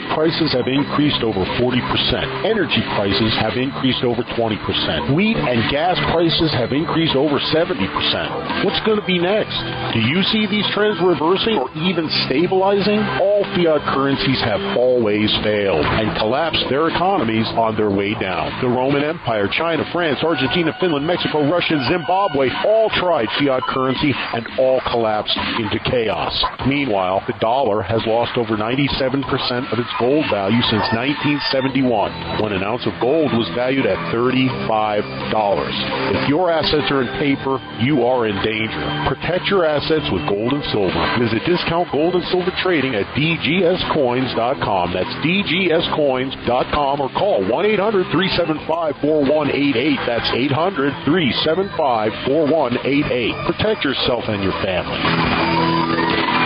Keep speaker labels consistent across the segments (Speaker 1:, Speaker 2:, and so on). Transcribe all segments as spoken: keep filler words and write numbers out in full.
Speaker 1: prices have increased over forty percent. Energy prices have increased over twenty percent. Wheat and gas prices have increased over seventy percent. What's going to be next? Do you see these trends reversing or even stabilizing? All fiat currencies have always failed and collapsed their economies on their way down. The Roman Empire, China, France, Argentina, Finland, Mexico, Russia, and Zimbabwe all tried fiat currency and all collapsed into chaos. Meanwhile, the dollar has lost over ninety-seven percent of its gold value since nineteen seventy-one, when an ounce of gold was valued at thirty-five dollars. If your assets are in paper, you are in danger. Protect your assets with gold and silver. Visit Discount Gold and Silver Trading at d g s coins dot com. That's d g s coins dot com, or call one eight hundred three seven five four one eight eight. That's eight hundred three seven five four one eight eight. Protect yourself and your family.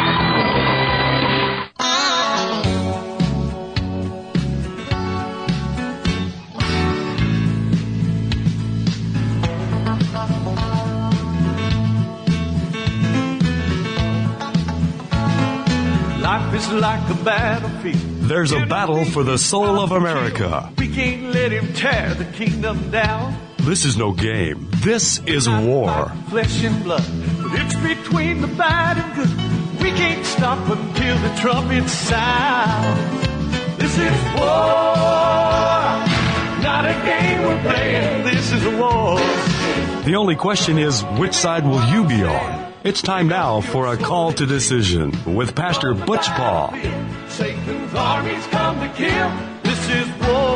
Speaker 2: Life is like a battlefield.
Speaker 3: There's a battle for the soul of America.
Speaker 2: We can't let him tear the kingdom down.
Speaker 3: This is no game. This is war.
Speaker 2: Flesh and blood, but it's between the bad and good. We can't stop until the trumpet sounds. This is war, not a game we're playing. This is a war.
Speaker 3: The only question is, which side will you be on? It's time now for a call to decision with Pastor Butch Paul.
Speaker 2: Satan's armies come to kill. This is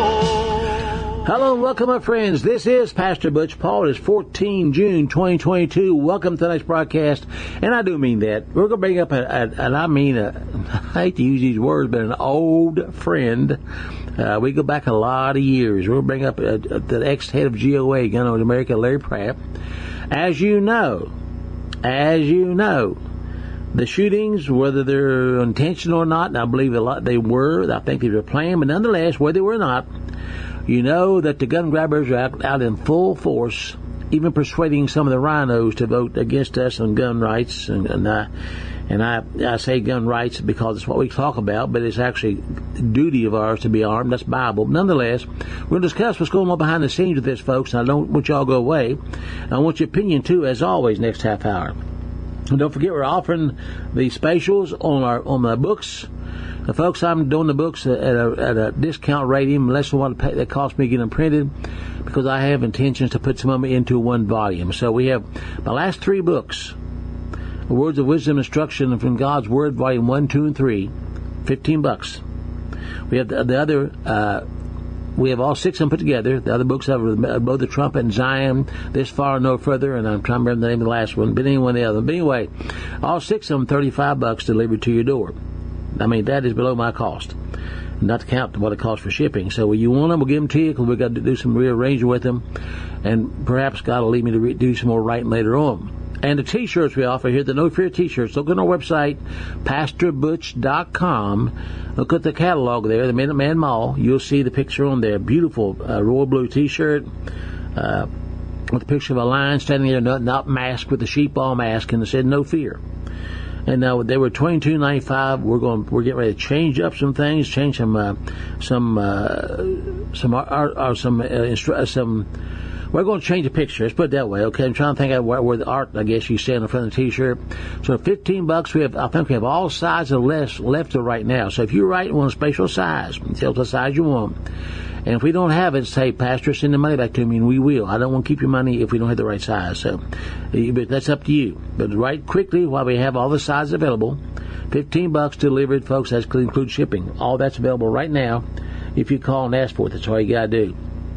Speaker 2: war.
Speaker 4: Hello and welcome, my friends. This is Pastor Butch Paul. It is fourteenth of June, twenty twenty-two. Welcome to tonight's broadcast. And I do mean that. We're going to bring up, a, a, and I mean, a, I hate to use these words, but an old friend. Uh, we go back a lot of years. We're going to bring up a, a, the ex-head of G O A, Gun Owners America, Larry Pratt. As you know, As you know, the shootings, whether they're intentional or not, and I believe a lot they were, I think they were planned, but nonetheless, whether they were or not, you know that the gun grabbers are out, out in full force, even persuading some of the rhinos to vote against us on gun rights. And, and, I, and I, I say gun rights because it's what we talk about, but it's actually the duty of ours to be armed. That's Bible. Nonetheless, we're going to discuss what's going on behind the scenes with this, folks, and I don't want y'all to go away. I want your opinion, too, as always, next half hour. And don't forget, we're offering the specials on our on my books. Now, folks, I'm doing the books at a, at a discount rate, even less than what it cost me to get them printed, because I have intentions to put some of them into one volume. So we have my last three books, Words of Wisdom, Instruction from God's Word, Volume one, two, and three, fifteen bucks. We have the, the other, uh, we have all six of them put together. The other books have both the Trumpet and Zion, This Far and No Further, and I'm trying to remember the name of the last one, but anyone the other. But anyway, all six of them, thirty-five bucks delivered to your door. I mean, that is below my cost, not to count what it costs for shipping. So when you want them, we'll give them to you, because we've got to do some rearranging with them, and perhaps God will lead me to re- do some more writing later on. And the T-shirts we offer here, the No Fear T-shirts, look on our website, pastor butch dot com. Look at the catalog there, the Minuteman Mall. You'll see the picture on there. Beautiful uh, royal blue T-shirt uh, with a picture of a lion standing there, not, not masked, with a sheepball mask, and it said "No Fear." And now uh, they were twenty-two ninety-five. We're going, we're getting ready to change up some things, change some, uh, some, uh, some, art, or some, uh, instru- some. We're going to change the picture. Let's put it that way, okay? I'm trying to think of where, where the art, I guess, you say on the front of the T-shirt. So fifteen bucks. We have, I think we have all sizes left left right now. So if you write one special size, tell us the size you want. And if we don't have it, say, Pastor, send the money back to me, and we will. I don't want to keep your money if we don't have the right size. So, but that's up to you. But write quickly while we have all the sizes available. fifteen bucks delivered, folks. That includes shipping. All that's available right now. If you call and ask for it, that's all you got to do.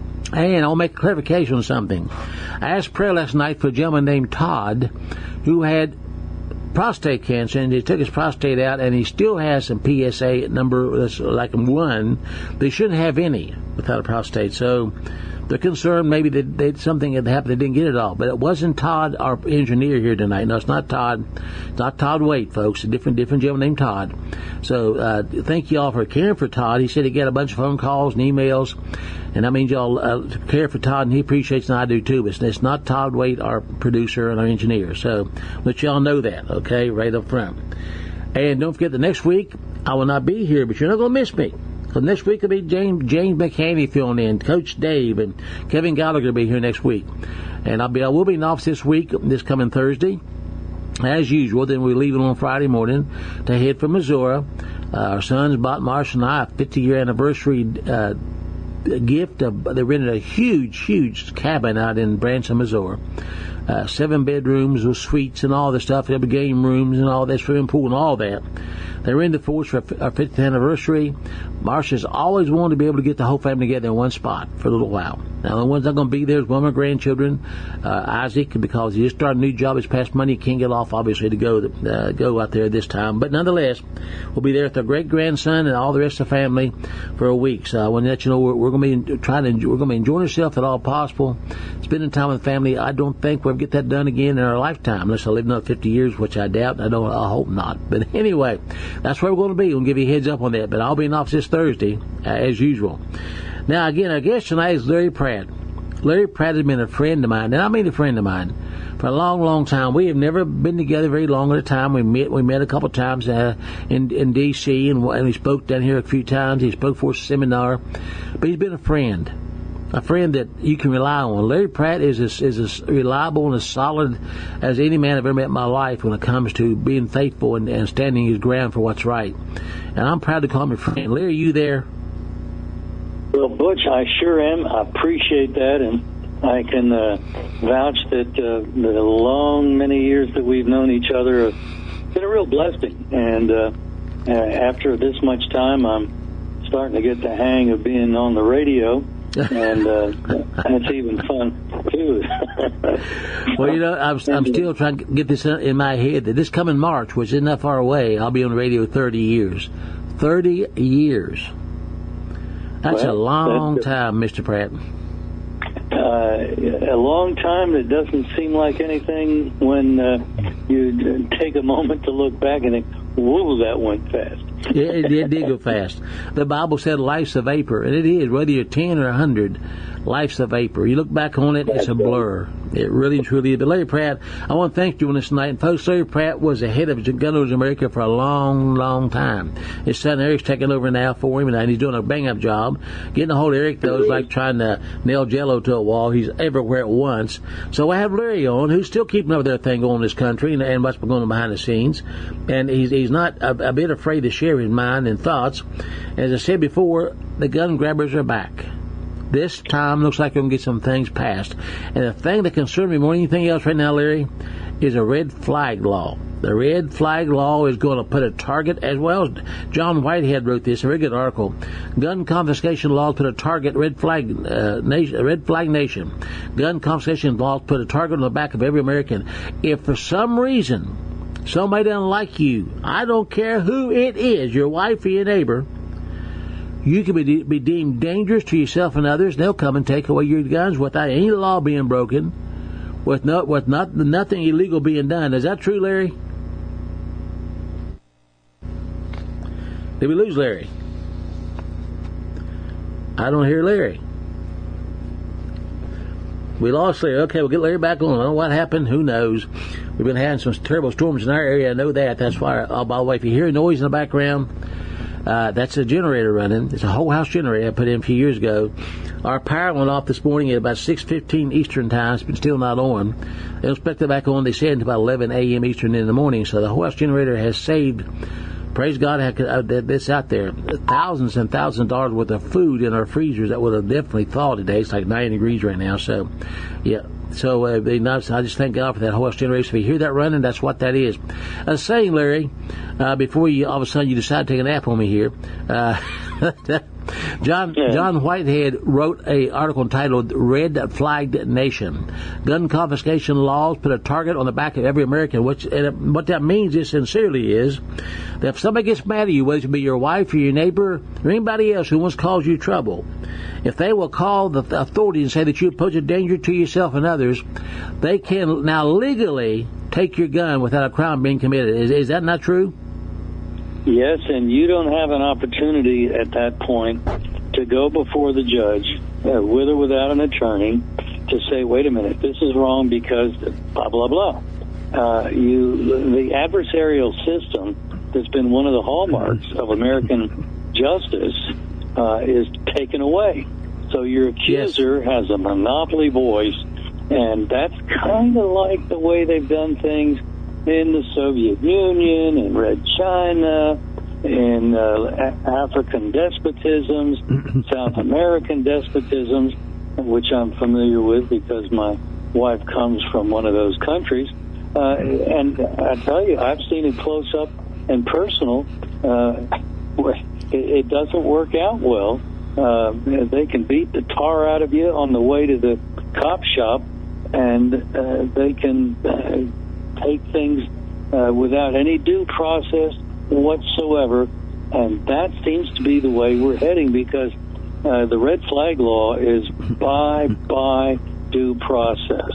Speaker 4: And I'll make a clarification on something. I asked prayer last night for a gentleman named Todd who had prostate cancer, and they took his prostate out, and he still has some P S A number that's like one. They shouldn't have any without a prostate. So they're concerned maybe that they, something had happened, they didn't get it all. But it wasn't Todd, our engineer here tonight. No, it's not Todd. It's not Todd Waite, folks. A different different gentleman named Todd. So uh, thank you all for caring for Todd. He said he got a bunch of phone calls and emails, and that means y'all uh, care for Todd, and he appreciates it, and I do too. But it's not Todd Waite, our producer and our engineer. So let y'all know that, okay, right up front. And don't forget, the next week I will not be here, but you're not going to miss me. So next week will be James James McHaney filling in, Coach Dave, and Kevin Gallagher will be here next week. And I'll be I will be in office this week, this coming Thursday, as usual. Then we're leaving on Friday morning to head for Missouri. Uh, our sons, Bot Marsh, and I, a fifty-year anniversary uh, gift. Of, they rented a huge, huge cabin out in Branson, Missouri. Uh, seven bedrooms with suites and all the stuff. There'll be game rooms and all that, swimming pool and all that. They were in the force for our fiftieth anniversary. Marcia's always wanted to be able to get the whole family together in one spot for a little while. Now, the ones that are going to be there is one of my grandchildren, uh, Isaac, because he just started a new job. His past money. He can't get off, obviously, to go uh, go out there this time. But nonetheless, we'll be there with our great-grandson and all the rest of the family for a week. So I want to let you know we're, we're going to be trying to enjoy, we're going to be enjoying ourselves at all possible, spending time with the family. I don't think we'll get that done again in our lifetime, unless I live another fifty years, which I doubt. I don't. I hope not. But anyway, that's where we're going to be. We'll give you a heads up on that. But I'll be in office this Thursday, uh, as usual. Now, again, our guest tonight is Larry Pratt. Larry Pratt has been a friend of mine, and I mean a friend of mine, for a long, long time. We have never been together very long at a time. We met we met a couple of times uh, in in D C, and, and we spoke down here a few times. He spoke for a seminar. But he's been a friend, a friend that you can rely on. Larry Pratt is as, is as reliable and as solid as any man I've ever met in my life when it comes to being faithful and, and standing his ground for what's right. And I'm proud to call him a friend. Larry, are you there?
Speaker 5: Well, Butch, I sure am. I appreciate that, and I can uh, vouch that uh, the long, many years that we've known each other have been a real blessing. And uh, uh, after this much time, I'm starting to get the hang of being on the radio, and uh, it's even fun, too.
Speaker 4: Well, you know, I'm, I'm still trying to get this in my head that this coming March, which isn't that far away, I'll be on the radio thirty years. thirty years. That's well, a long that's, time, Mister Pratt.
Speaker 5: Uh, a long time that doesn't seem like anything when uh, you take a moment to look back and think, whoa, that went fast.
Speaker 4: Yeah, it, it did go fast. The Bible said life's a vapor, and it is. Whether you're ten or a hundred, life's a vapor. You look back on it, it's a blur. It really and truly is. But Larry Pratt, I want to thank you on this tonight. And folks, Larry Pratt was the head of Gun Owners America for a long, long time. His son Eric's taking over now for him, and he's doing a bang-up job. Getting a hold of Eric, though, is like trying to nail Jello to a wall. He's everywhere at once. So I have Larry on, who's still keeping up their thing going in this country and, and what's been going on behind the scenes. And he's he's not a, a bit afraid to share his mind and thoughts. As I said before, the gun grabbers are back. This time looks like we're going to get some things passed. And the thing that concerns me more than anything else right now, Larry, is a red flag law. The red flag law is going to put a target, as well as John Whitehead wrote this, a very good article. Gun confiscation laws put a target, red flag uh, nation, red flag nation. Gun confiscation laws put a target on the back of every American. If for some reason somebody doesn't like you, I don't care who it is, your wife or your neighbor, you can be, de- be deemed dangerous to yourself and others. They'll come and take away your guns without any law being broken, with no, with not nothing illegal being done. Is that true, Larry? Did we lose Larry? I don't hear Larry. We lost Larry. Okay, we'll get Larry back on. I don't know what happened. Who knows? We've been having some terrible storms in our area. I know that. That's why. Oh, by the way, if you hear noise in the background, Uh, that's a generator running. It's a whole house generator I put in a few years ago. Our power went off this morning at about six fifteen Eastern time. It's been still not on. They'll expect it back on, they said, until about eleven a.m. Eastern in the morning. So the whole house generator has saved, praise God, this out there, thousands and thousands of dollars worth of food in our freezers that would have definitely thawed today. It's like ninety degrees right now. So, yeah. So uh, they not, I just thank God for that whole house generator. If you hear that running, that's what that is. I was saying, Larry, uh, before you all of a sudden you decide to take a nap on me here, uh, John yeah. John Whitehead wrote a article entitled "Red Flagged Nation: Gun Confiscation Laws Put a Target on the Back of Every American." Which and what that means is sincerely is that if somebody gets mad at you, whether it be your wife or your neighbor or anybody else who wants to cause you trouble, if they will call the authorities and say that you pose a danger to yourself and others, they can now legally take your gun without a crime being committed. Is, is that not true?
Speaker 5: Yes, and you don't have an opportunity at that point to go before the judge, uh, with or without an attorney, to say, wait a minute, this is wrong because blah, blah, blah. Uh, you, the adversarial system that's been one of the hallmarks of American justice uh, is taken away. So your accuser yes. has a monopoly voice, and that's kind of like the way they've done things in the Soviet Union, in Red China, in uh, African despotisms, South American despotisms, which I'm familiar with because my wife comes from one of those countries. Uh, and I tell you, I've seen it close up and personal. Uh, it, it doesn't work out well. Uh, they can beat the tar out of you on the way to the cop shop, and uh, they can uh, take things uh, without any due process whatsoever. And that seems to be the way we're heading, because uh, the red flag law is by by due process.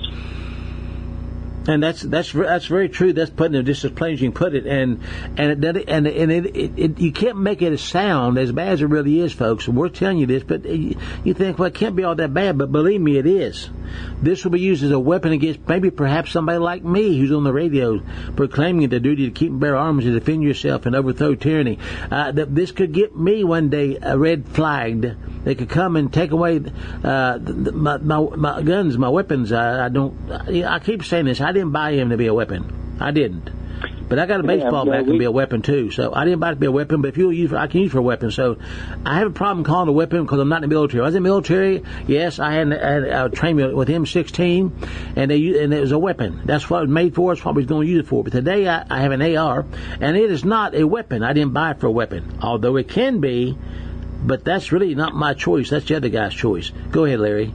Speaker 4: And that's that's that's very true. That's putting it just as plain as you can put it, and and it, and and it, it, it you can't make it sound as bad as it really is, folks. We're telling you this, but you, you think, well, it can't be all that bad, but believe me, it is. This will be used as a weapon against maybe perhaps somebody like me who's on the radio proclaiming the duty to keep and bear arms to defend yourself and overthrow tyranny. Uh, that this could get me one day uh, red flagged. They could come and take away uh, the, my, my my guns, my weapons. I, I don't. I, I keep saying this. I didn't buy him to be a weapon. I didn't. But I got a baseball
Speaker 5: yeah,
Speaker 4: bat
Speaker 5: we,
Speaker 4: can be a weapon too. So I didn't buy it to be a weapon. But if you use, I can use it for a weapon. So I have a problem calling it a weapon because I'm not in the military. I was in the military. Yes, I had, had I trained with M sixteen, and they and it was a weapon. That's what it was made for. It's what we was going to use it for. But today I, I have an A R, and it is not a weapon. I didn't buy it for a weapon, although it can be. But that's really not my choice. That's the other guy's choice. Go ahead, Larry.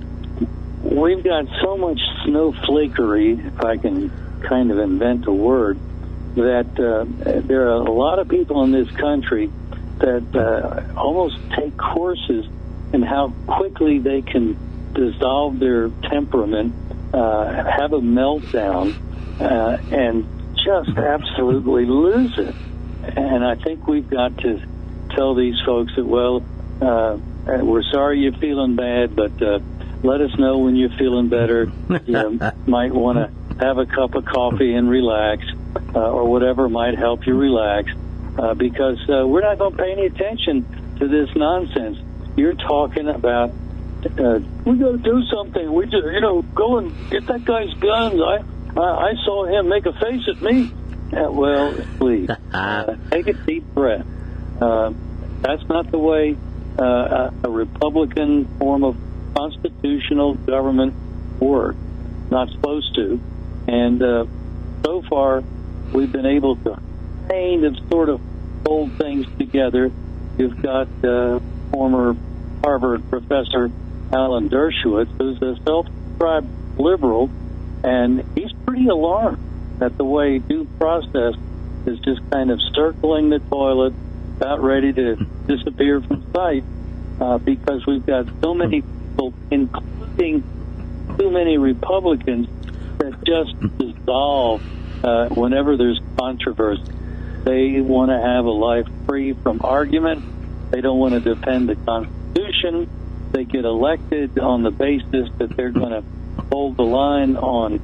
Speaker 5: We've got so much snowflakery, if I can kind of invent a word, that uh, there are a lot of people in this country that uh, almost take courses in how quickly they can dissolve their temperament, uh, have a meltdown, uh, and just absolutely lose it. And I think we've got to tell these folks that, well, uh, we're sorry you're feeling bad, but uh, let us know when you're feeling better. You might want to have a cup of coffee and relax, uh, or whatever might help you relax, uh, because uh, we're not going to pay any attention to this nonsense. You're talking about, uh, we got to do something. We just, you know, go and get that guy's guns. I, I, I saw him make a face at me. Uh, well, please, uh, take a deep breath. Uh, that's not the way uh, a Republican form of constitutional government works. Not supposed to. And uh, so far, we've been able to kind of sort of hold things together. You've got uh, former Harvard professor Alan Dershowitz, who's a self-described liberal, and he's pretty alarmed at the way due process is just kind of circling the toilet, about ready to disappear from sight, uh, because we've got so many people, including too many Republicans, that just dissolve uh, whenever there's controversy. They want to have a life free from argument. They don't want to defend the Constitution. They get elected on the basis that they're going to hold the line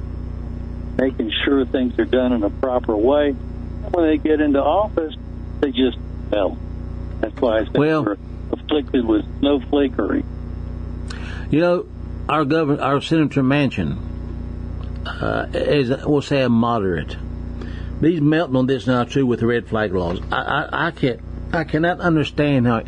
Speaker 5: on making sure things are done in a proper way. When they get into office, they just fail. That's why I say
Speaker 4: well,
Speaker 5: we're afflicted with snowflakery.
Speaker 4: You know, our governor, our Senator Manchin, uh, is, we'll say, a moderate. He's melting on this now too with the red flag laws. I, I, I can't, I cannot understand how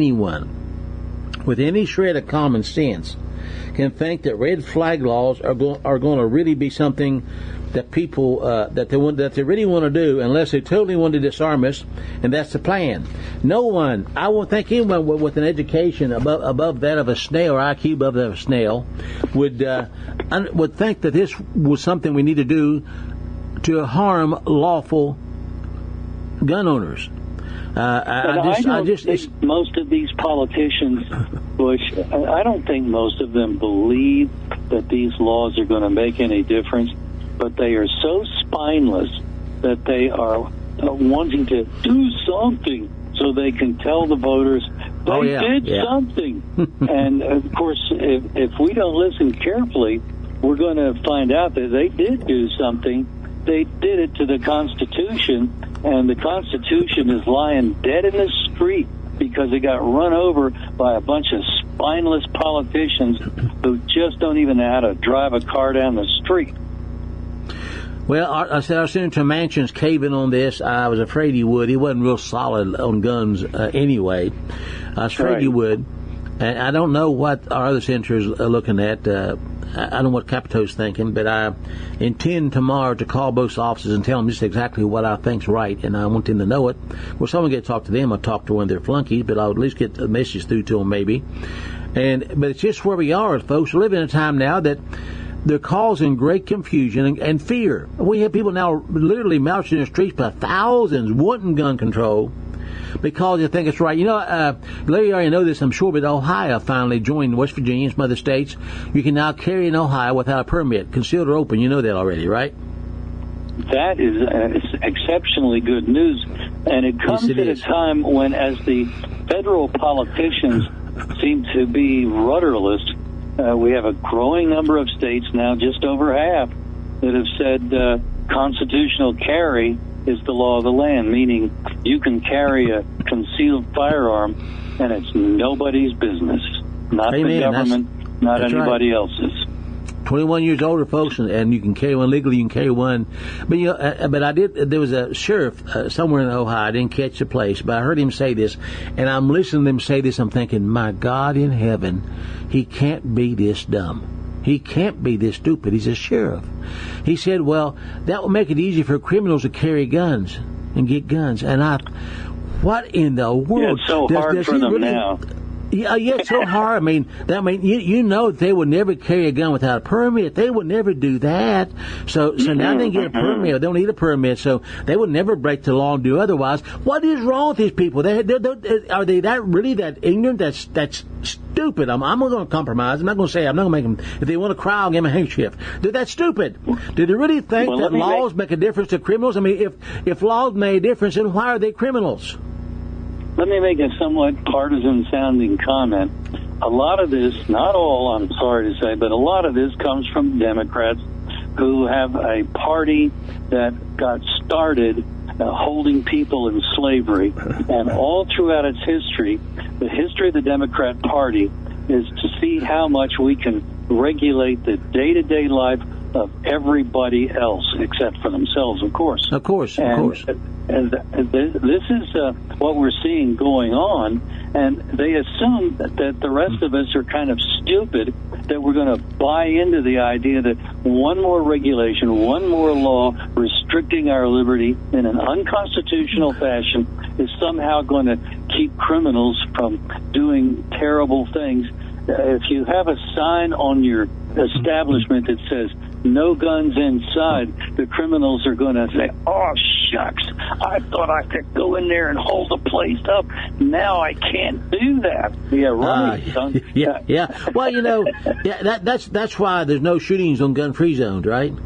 Speaker 4: anyone with any shred of common sense can think that red flag laws are going are going to really be something that people uh, that they want that they really want to do, unless they totally want to disarm us, and that's the plan. No one, I won't think anyone with, with an education above above that of a snail, or I Q above that of a snail, would uh, un, would think that this was something we need to do to harm lawful gun owners. Uh, I, I just,
Speaker 5: I,
Speaker 4: I just,
Speaker 5: think most of these politicians, Bush, I don't think most of them believe that these laws are going to make any difference, but they are so spineless that they are wanting to do something so they can tell the voters they
Speaker 4: oh, yeah,
Speaker 5: did
Speaker 4: yeah.
Speaker 5: something. And, of course, if, if we don't listen carefully, we're going to find out that they did do something. They did it to the Constitution, and the Constitution is lying dead in the street because they got run over by a bunch of spineless politicians who just don't even know how to drive a car down the street.
Speaker 4: Well, I said our Senator Manchin's caving on this. I was afraid he would. He wasn't real solid on guns uh, anyway. I was afraid
Speaker 5: right.
Speaker 4: he would. And I don't know what our other senators are looking at. Uh, I don't know what Capito's thinking, but I intend tomorrow to call both offices and tell them just exactly what I think's right, and I want them to know it. Well, someone get to talk to them. I'll talk to one of their flunkies, but I'll at least get a message through to them maybe. And but it's just where we are, folks. We're living in a time now that they're causing great confusion and, and fear. We have people now literally marching in the streets by thousands wanting gun control because they think it's right. You know, uh, Larry, you already know this, I'm sure, but Ohio finally joined West Virginia and some other states. You can now carry in Ohio without a permit, concealed or open. You know that already, right?
Speaker 5: That is uh, exceptionally good news. And it comes
Speaker 4: yes, it
Speaker 5: at
Speaker 4: is.
Speaker 5: a time when, as the federal politicians seem to be rudderless, uh, we have a growing number of states now, just over half, that have said uh, constitutional carry is the law of the land, meaning you can carry a concealed firearm and it's nobody's business, not
Speaker 4: Amen.
Speaker 5: the government,
Speaker 4: that's,
Speaker 5: not
Speaker 4: that's
Speaker 5: anybody
Speaker 4: right.
Speaker 5: else's.
Speaker 4: twenty-one years older, folks, and, and you can carry one legally. You can carry one, but you know, uh, but I did. There was a sheriff uh, somewhere in Ohio. I didn't catch the place, but I heard him say this, and I'm listening to him say this. I'm thinking, my God in heaven, he can't be this dumb. He can't be this stupid. He's a sheriff. He said, well, that will make it easy for criminals to carry guns and get guns. And I, what in the world?
Speaker 5: Yeah, it's so
Speaker 4: does,
Speaker 5: hard
Speaker 4: does
Speaker 5: for
Speaker 4: he
Speaker 5: them
Speaker 4: really,
Speaker 5: now.
Speaker 4: Yeah, yeah, it's so hard. I mean, that, I mean, you, you know they would never carry a gun without a permit. They would never do that. So, so now they get a permit. They don't need a permit, so they would never break the law and do otherwise. What is wrong with these people? They, they're, they're, are they that really that ignorant? That's that's stupid. I'm, I'm not going to compromise. I'm not going to say I'm not going to make them. If they want to cry, I'll give them a handkerchief. They're that stupid. Do they really think
Speaker 5: well,
Speaker 4: that laws make... make a difference to criminals? I mean, if if laws made a difference, then why are they criminals?
Speaker 5: Let me make a somewhat partisan-sounding comment. A lot of this, not all, I'm sorry to say, but a lot of this comes from Democrats who have a party that got started uh, holding people in slavery. And all throughout its history, the history of the Democrat Party is to see how much we can regulate the day-to-day life of everybody else, except for themselves, of course.
Speaker 4: Of course, of
Speaker 5: and,
Speaker 4: course.
Speaker 5: And this is uh, what we're seeing going on, and they assume that, that the rest of us are kind of stupid, that we're going to buy into the idea that one more regulation, one more law restricting our liberty in an unconstitutional fashion is somehow going to keep criminals from doing terrible things. If you have a sign on your establishment that says no guns inside, the criminals are going to say, oh, shucks, I thought I could go in there and hold the place up. Now I can't do that. Yeah, right.
Speaker 4: Uh, yeah, yeah. Well, you know, yeah, that, that's that's why there's no shootings on gun-free zones, right?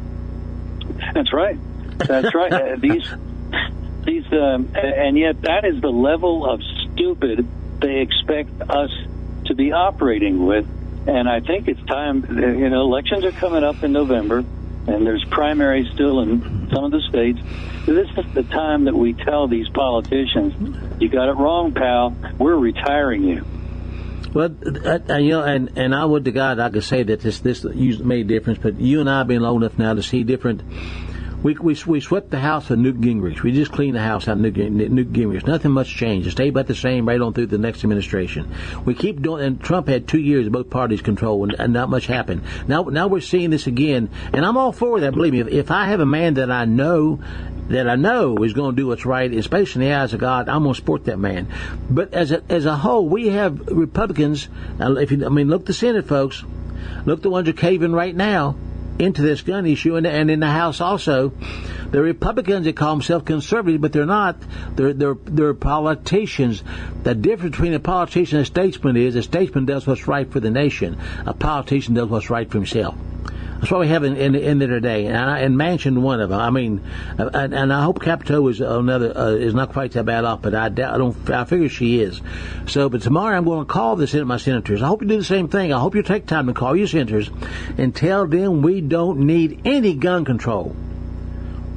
Speaker 5: That's right. That's right. uh, these, these, um, and yet that is the level of stupid they expect us to be operating with. And I think it's time, you know, elections are coming up in November, and there's primaries still in some of the states. This is the time that we tell these politicians, you got it wrong, pal, we're retiring you.
Speaker 4: Well, uh, you know, and, and I would to God I could say that this this made a difference, but you and I have been long enough now to see different. We we we swept the house of Newt Gingrich. We just cleaned the house out of Newt, Newt Gingrich. Nothing much changed. It stayed about the same right on through the next administration. We keep doing, and Trump had two years of both parties control, and, and not much happened. Now now we're seeing this again, and I'm all for that. Believe me, if, if I have a man that I know that I know is going to do what's right, especially in the eyes of God, I'm going to support that man. But as a as a whole, we have Republicans. If you, I mean, look the Senate, folks. Look the ones who are caving right now into this gun issue, and, and in the House also. The Republicans, they call themselves conservative, but they're not. They're, they're, they're politicians. The difference between a politician and a statesman is a statesman does what's right for the nation. A politician does what's right for himself. That's what we have in, in, in there today, and, I, and Manchin one of them. I mean, and, and I hope Capito is another uh, is not quite that bad off, but I, doubt, I don't. I figure she is. So, but tomorrow I'm going to call the Senate, my senators. I hope you do the same thing. I hope you take time to call your senators and tell them we don't need any gun control.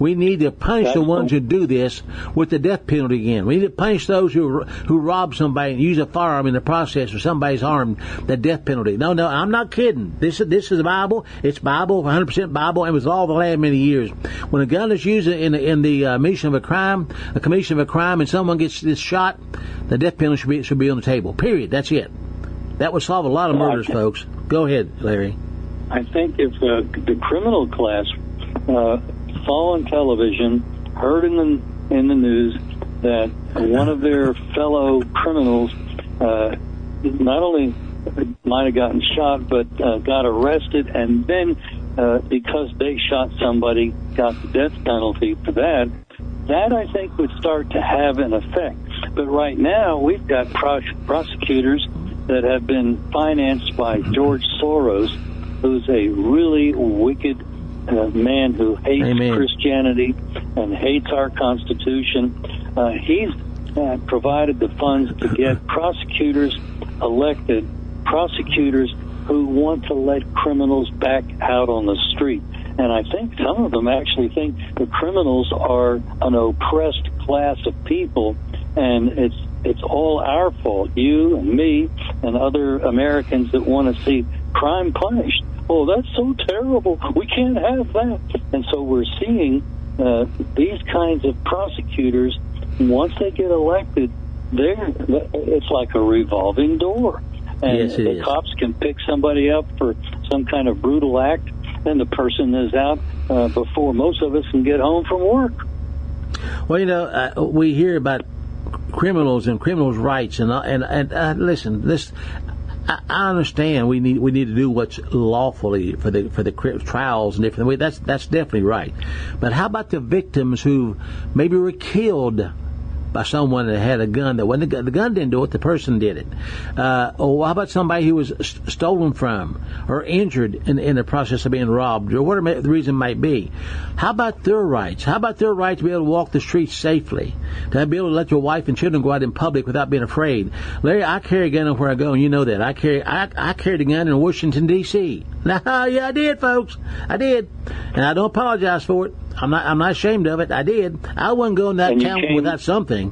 Speaker 4: We need to punish
Speaker 5: That's
Speaker 4: the ones
Speaker 5: cool.
Speaker 4: who do this with the death penalty again. We need to punish those who who rob somebody and use a firearm in the process or somebody's harmed, the death penalty. No, no, I'm not kidding. This is this is the Bible. It's Bible, one hundred percent Bible, and was all the last many years. When a gun is used in the, in the uh, commission of a crime, a commission of a crime, and someone gets this shot, the death penalty should be should be on the table. Period. That's it. That would solve a lot of murders, folks. Go ahead, Larry.
Speaker 5: I think if uh, the criminal class uh, saw on television, heard in the in the news that one of their fellow criminals uh, not only might have gotten shot, but uh, got arrested, and then uh, because they shot somebody, got the death penalty for that, that I think would start to have an effect. But right now, we've got pros- prosecutors that have been financed by George Soros, who's a really wicked uh, man who hates
Speaker 4: Amen.
Speaker 5: Christianity and hates our Constitution. Uh, he's uh, provided the funds to get prosecutors elected, prosecutors who want to let criminals back out on the street. And I think some of them actually think the criminals are an oppressed class of people, and it's it's all our fault, you and me and other Americans that want to see crime punished. Oh, that's so terrible. We can't have that. And so we're seeing uh, these kinds of prosecutors, once they get elected, they're, it's like a revolving door. And
Speaker 4: Yes, it
Speaker 5: the
Speaker 4: is.
Speaker 5: cops can pick somebody up for some kind of brutal act, and the person is out uh, before most of us can get home from work.
Speaker 4: Well, you know, uh, we hear about criminals and criminals' rights, and uh, and and uh, listen, this I, I understand. We need we need to do what's lawfully for the for the cri- trials and different. That's that's definitely right. But how about the victims who maybe were killed by someone that had a gun? That when the gun, the gun didn't do it, the person did it. Uh, or how about somebody who was st- stolen from or injured in, in the process of being robbed, or whatever the reason might be? How about their rights? How about their right to be able to walk the streets safely, to be able to let your wife and children go out in public without being afraid? Larry, I carry a gun everywhere I go, and you know that. I carry I, I carried a gun in Washington D C Now, yeah, I did, folks. I did, and I don't apologize for it. I'm not. I'm not ashamed of it. I did. I wouldn't go in that
Speaker 5: And you
Speaker 4: town
Speaker 5: came-
Speaker 4: without something.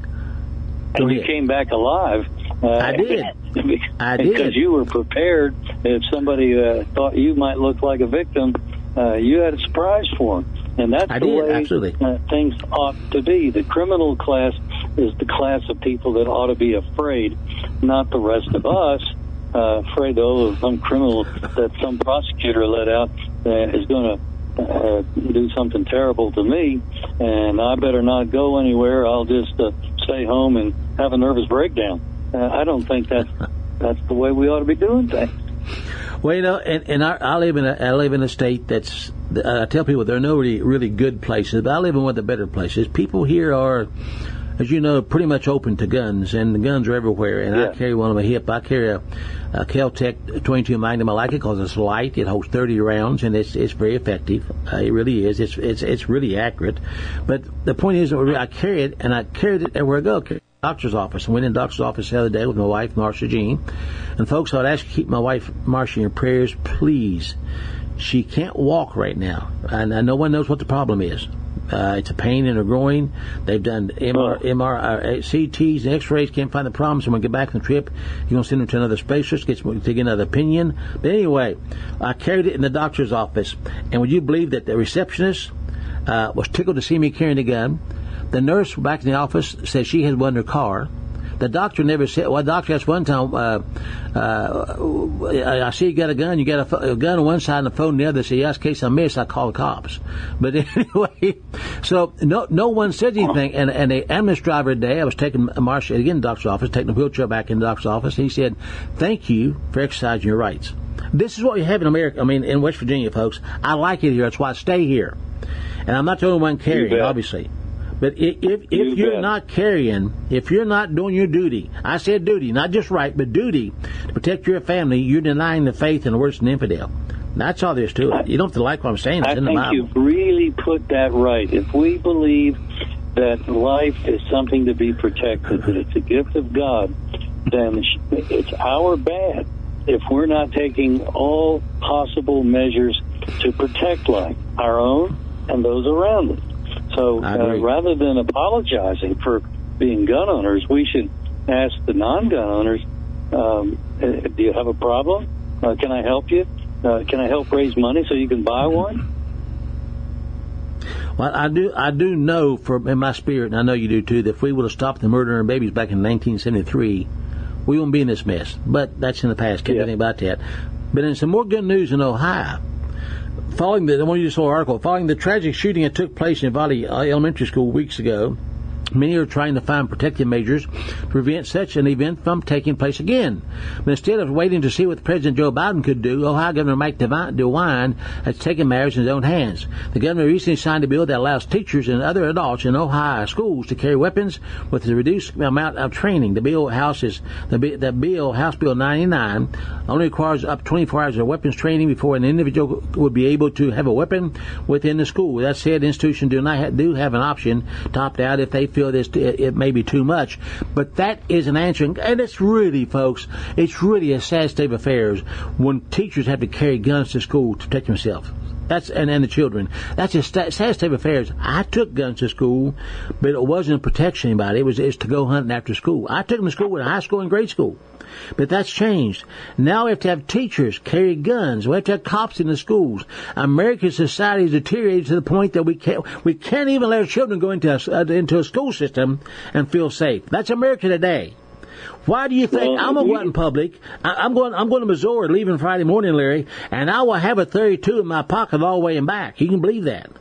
Speaker 4: Go
Speaker 5: And you
Speaker 4: ahead.
Speaker 5: came back alive. Uh,
Speaker 4: I did. I did.
Speaker 5: Because you were prepared. If somebody uh, thought you might look like a victim, uh, you had a surprise for them. And that's
Speaker 4: I
Speaker 5: the
Speaker 4: did,
Speaker 5: way
Speaker 4: absolutely.
Speaker 5: uh, things ought to be. The criminal class is the class of people that ought to be afraid, not the rest of us. Uh, afraid, though, of some criminal that some prosecutor let out uh, is going to Uh, do something terrible to me, and I better not go anywhere. I'll just uh, stay home and have a nervous breakdown. Uh, I don't think that's that's the way we ought to be doing things.
Speaker 4: Well, you know, and, and I, I live in a I live in a state that's. I tell people there are no really really good places, but I live in one of the better places. People here are, as you know, pretty much open to guns, and the guns are everywhere. And
Speaker 5: Yeah.
Speaker 4: I carry one on my hip. I carry a, a Kel-Tec twenty-two Magnum. I like it because it's light. It holds thirty rounds, and it's it's very effective. Uh, it really is. It's it's it's really accurate. But the point is, I carry it, and I carried it everywhere I go. I carry it to the doctor's office. I went in the doctor's office the other day with my wife, Marcia Jean. And folks, I'd ask you to keep my wife, Marcia, in your prayers, please. She can't walk right now, and no one knows what the problem is. Uh, it's a pain in her groin. They've done M R, M R, uh, C Ts and X-rays, can't find the problem. So when we get back from the trip, you're going to send them to another specialist, get some, to get another opinion. But anyway, I carried it in the doctor's office, and would you believe that the receptionist uh, was tickled to see me carrying a gun? The nurse back in the office said she had one in her car. The doctor never said. Well, the doctor asked one time, uh, uh, I see you got a gun. You got a, a gun on one side and a phone on the other. Say, yes, in case I miss, I call the cops. But anyway, so no no one said anything. And, and the ambulance driver today, I was taking Marcia again to the doctor's office, taking the wheelchair back in the doctor's office. And he said, thank you for exercising your rights. This is what we have in America. I mean, in West Virginia, folks. I like it here. That's why I stay here. And I'm not the only one carrying, obviously. But if if, if
Speaker 5: You
Speaker 4: you're
Speaker 5: bet.
Speaker 4: not carrying, if you're not doing your duty, I said duty, not just right, but duty to protect your family, you're denying the faith and worse than infidel. That's all there is to it. You don't have to like what I'm saying. It's
Speaker 5: I
Speaker 4: in the
Speaker 5: think
Speaker 4: Bible.
Speaker 5: you've really put that right. If we believe that life is something to be protected, that it's a gift of God, then it's our bad if we're not taking all possible measures to protect life, our own and those around us. So uh, rather than apologizing for being gun owners, we should ask the non-gun owners, um, do you have a problem? Uh, can I help you? Uh, can I help raise money so you can buy one?
Speaker 4: Well, I do I do know from in my spirit, and I know you do too, that if we would have stopped the murder of babies back in nineteen seventy-three, we wouldn't be in this mess. But that's in the past. Can't do anything about that. But in some more good news in Ohio, following the, I want you to saw an article, following the tragic shooting that took place in Valley Elementary School weeks ago, many are trying to find protective measures to prevent such an event from taking place again. But instead of waiting to see what President Joe Biden could do, Ohio Governor Mike DeWine has taken matters in his own hands. The governor recently signed a bill that allows teachers and other adults in Ohio schools to carry weapons with a reduced amount of training. The bill, House is, the, the bill, House Bill ninety-nine, only requires up to twenty-four hours of weapons training before an individual would be able to have a weapon within the school. That said, institutions do not have, do have an option to opt out if they feel this it may be too much, but that is an answer, and it's really, folks, it's really a sad state of affairs when teachers have to carry guns to school to protect themselves. That's and, and the children. That's a st- sad state of affairs. I took guns to school, but it wasn't to protect anybody. It was it's to go hunting after school. I took them to school in high school and grade school. But that's changed. Now we have to have teachers carry guns. We have to have cops in the schools. American society has deteriorated to the point that we can't we can't even let our children go into a, uh, into a school system and feel safe. That's America today. Why do you think well, I'm going to go out in public? I, I'm going. I'm going to Missouri, leaving Friday morning, Larry, and I will have a thirty-two in my pocket all the way and back. You can believe that.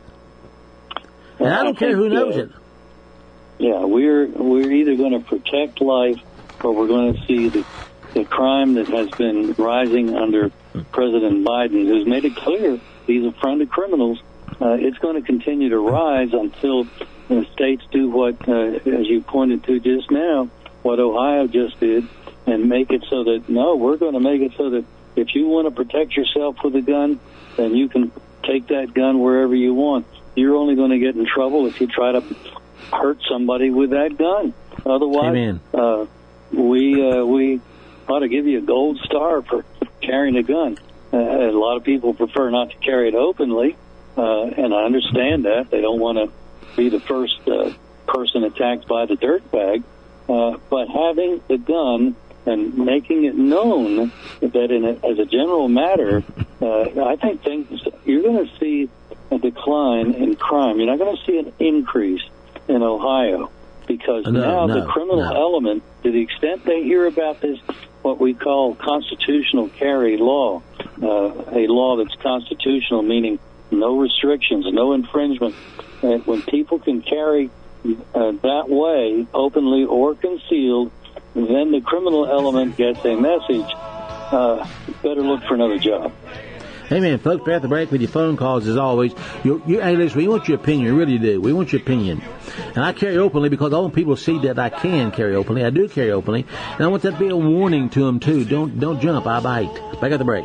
Speaker 4: And well, I don't I care who knows uh, it.
Speaker 5: Yeah, we're we're either going to protect life, or we're going to see the the crime that has been rising under President Biden, who's made it clear he's a friend of criminals. Uh, it's going to continue to rise until the states do what, uh, as you pointed to just now, what Ohio just did, and make it so that, no, we're going to make it so that if you want to protect yourself with a gun, then you can take that gun wherever you want. You're only going to get in trouble if you try to hurt somebody with that gun. Otherwise, uh, we uh, we ought to give you a gold star for carrying a gun. Uh, a lot of people prefer not to carry it openly, uh, and I understand that. They don't want to be the first uh, person attacked by the dirtbag. Uh, but having the gun and making it known that in a, as a general matter, uh, I think things, you're going to see a decline in crime. You're not going to see an increase in Ohio because no, now no, the criminal no. element, to the extent they hear about this, what we call constitutional carry law, uh, a law that's constitutional, meaning no restrictions, no infringement. And when people can carry uh, that way, openly or concealed, then the criminal element gets a message, uh, better look for another job.
Speaker 4: Hey, man, folks, we're at the break with your phone calls, as always. You, you, hey, listen, we want your opinion, we really do. We want your opinion. And I carry openly because I want people to see that I can carry openly. I do carry openly. And I want that to be a warning to them, too. Don't don't jump, I bite. Back at the break.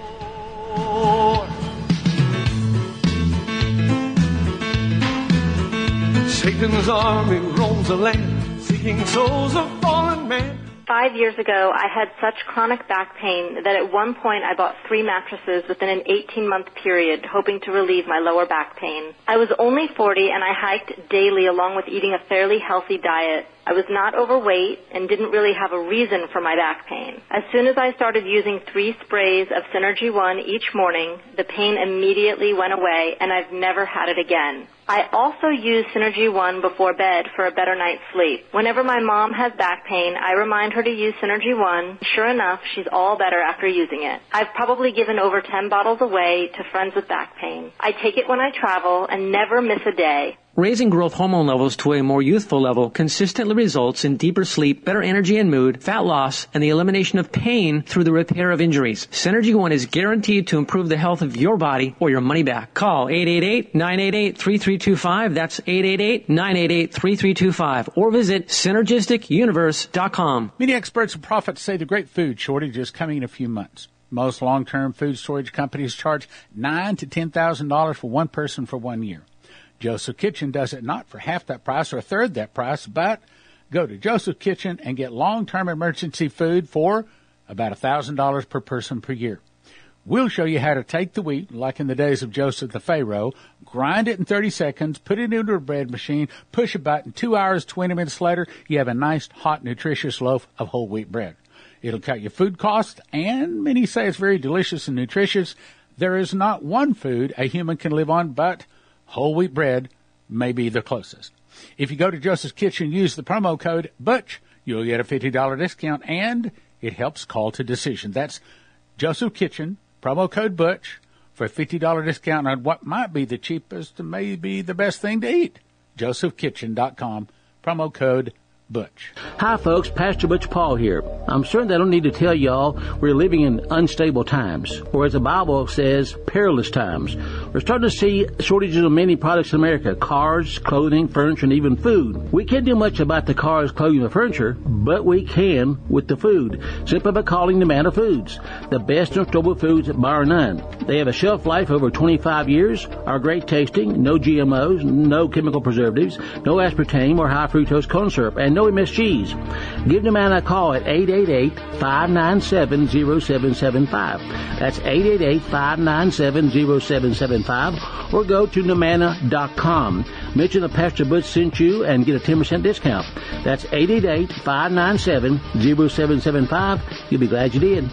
Speaker 2: Satan's army roams the land, seeking souls of fallen men.
Speaker 6: Five years ago, I had such chronic back pain that at one point I bought three mattresses within an eighteen-month period, hoping to relieve my lower back pain. I was only forty, and I hiked daily along with eating a fairly healthy diet. I was not overweight and didn't really have a reason for my back pain. As soon as I started using three sprays of Synergy One each morning, the pain immediately went away, and I've never had it again. I also use Synergy One before bed for a better night's sleep. Whenever my mom has back pain, I remind her to use Synergy One. Sure enough, she's all better after using it. I've probably given over ten bottles away to friends with back pain. I take it when I travel and never miss a day.
Speaker 7: Raising growth hormone levels to a more youthful level consistently results in deeper sleep, better energy and mood, fat loss, and the elimination of pain through the repair of injuries. Synergy One is guaranteed to improve the health of your body or your money back. Call eight eight eight, nine eight eight, three three two five. That's eight eight eight, nine eight eight, three three two five. Or visit synergistic universe dot com.
Speaker 8: Many experts and prophets say the great food shortage is coming in a few months. Most long-term food storage companies charge nine thousand to ten thousand dollars for one person for one year. Joseph Kitchen does it not for half that price or a third that price, but go to Joseph Kitchen and get long-term emergency food for about one thousand dollars per person per year. We'll show you how to take the wheat, like in the days of Joseph the Pharaoh, grind it in thirty seconds, put it into a bread machine, push a button, two hours, twenty minutes later, you have a nice, hot, nutritious loaf of whole wheat bread. It'll cut your food costs, and many say it's very delicious and nutritious. There is not one food a human can live on, but whole wheat bread may be the closest. If you go to Joseph's Kitchen, use the promo code Butch, you'll get a fifty dollars discount, and it helps call to decision. That's Joseph's Kitchen, promo code Butch, for a fifty dollars discount on what might be the cheapest and maybe the best thing to eat. Joseph Kitchen dot com, promo code Butch.
Speaker 4: Hi, folks. Pastor Butch Paul here. I'm certain that I don't need to tell y'all we're living in unstable times, or as the Bible says, perilous times. We're starting to see shortages of many products in America: cars, clothing, furniture, and even food. We can't do much about the cars, clothing, and furniture, but we can with the food, simply by calling Nomana Foods, the best in storable foods bar none. They have a shelf life over twenty-five years, are great tasting, no G M Os, no chemical preservatives, no aspartame or high fructose corn syrup, and no M S Gs. Give Nomana a call at eight eight eight, five nine seven, zero seven seven five. That's eight eight eight, five nine seven, zero seven seven five, or go to Nomana dot com. Mention that Pastor Butch sent you and get a ten percent discount. That's eight eight eight, five nine seven, zero seven seven five. You'll be glad you did.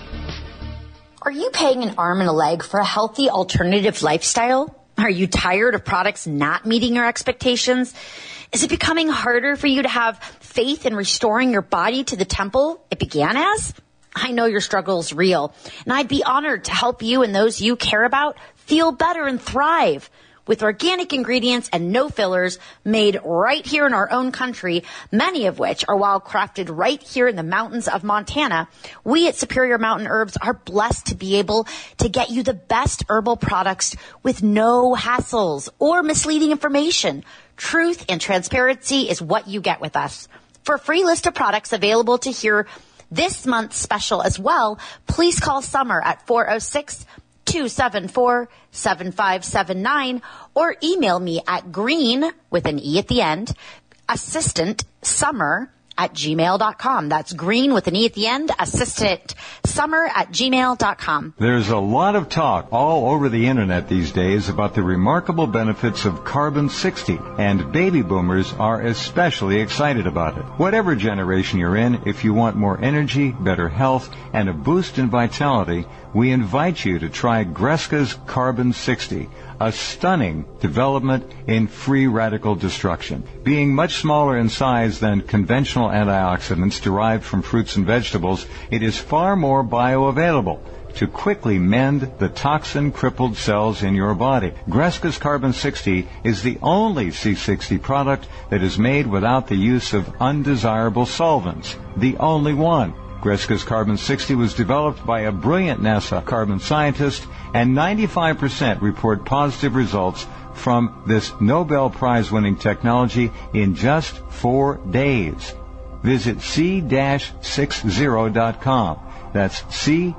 Speaker 9: Are you paying an arm and a leg for a healthy alternative lifestyle? Are you tired of products not meeting your expectations? Is it becoming harder for you to have faith in restoring your body to the temple it began as? I know your struggle is real, and I'd be honored to help you and those you care about feel better and thrive. With organic ingredients and no fillers made right here in our own country, many of which are wild crafted right here in the mountains of Montana, we at Superior Mountain Herbs are blessed to be able to get you the best herbal products with no hassles or misleading information. Truth and transparency is what you get with us. For a free list of products available to hear this month's special as well, please call Summer at four oh six, two seven four, seven five seven nine or email me at green, with an E at the end, assistant summer at gmail dot com. That's green with an E at the end, assistant summer at gmail dot com.
Speaker 10: There's a lot of talk all over the internet these days about the remarkable benefits of Carbon sixty, and baby boomers are especially excited about it. Whatever generation you're in, if you want more energy, better health, and a boost in vitality, we invite you to try Greska's Carbon sixty, a stunning development in free radical destruction. Being much smaller in size than conventional antioxidants derived from fruits and vegetables, it is far more bioavailable to quickly mend the toxin-crippled cells in your body. Greska's Carbon sixty is the only C sixty product that is made without the use of undesirable solvents. The only one. Greska's Carbon sixty was developed by a brilliant NASA carbon scientist, and ninety-five percent report positive results from this Nobel Prize-winning technology in just four days. Visit C sixty dot com. That's C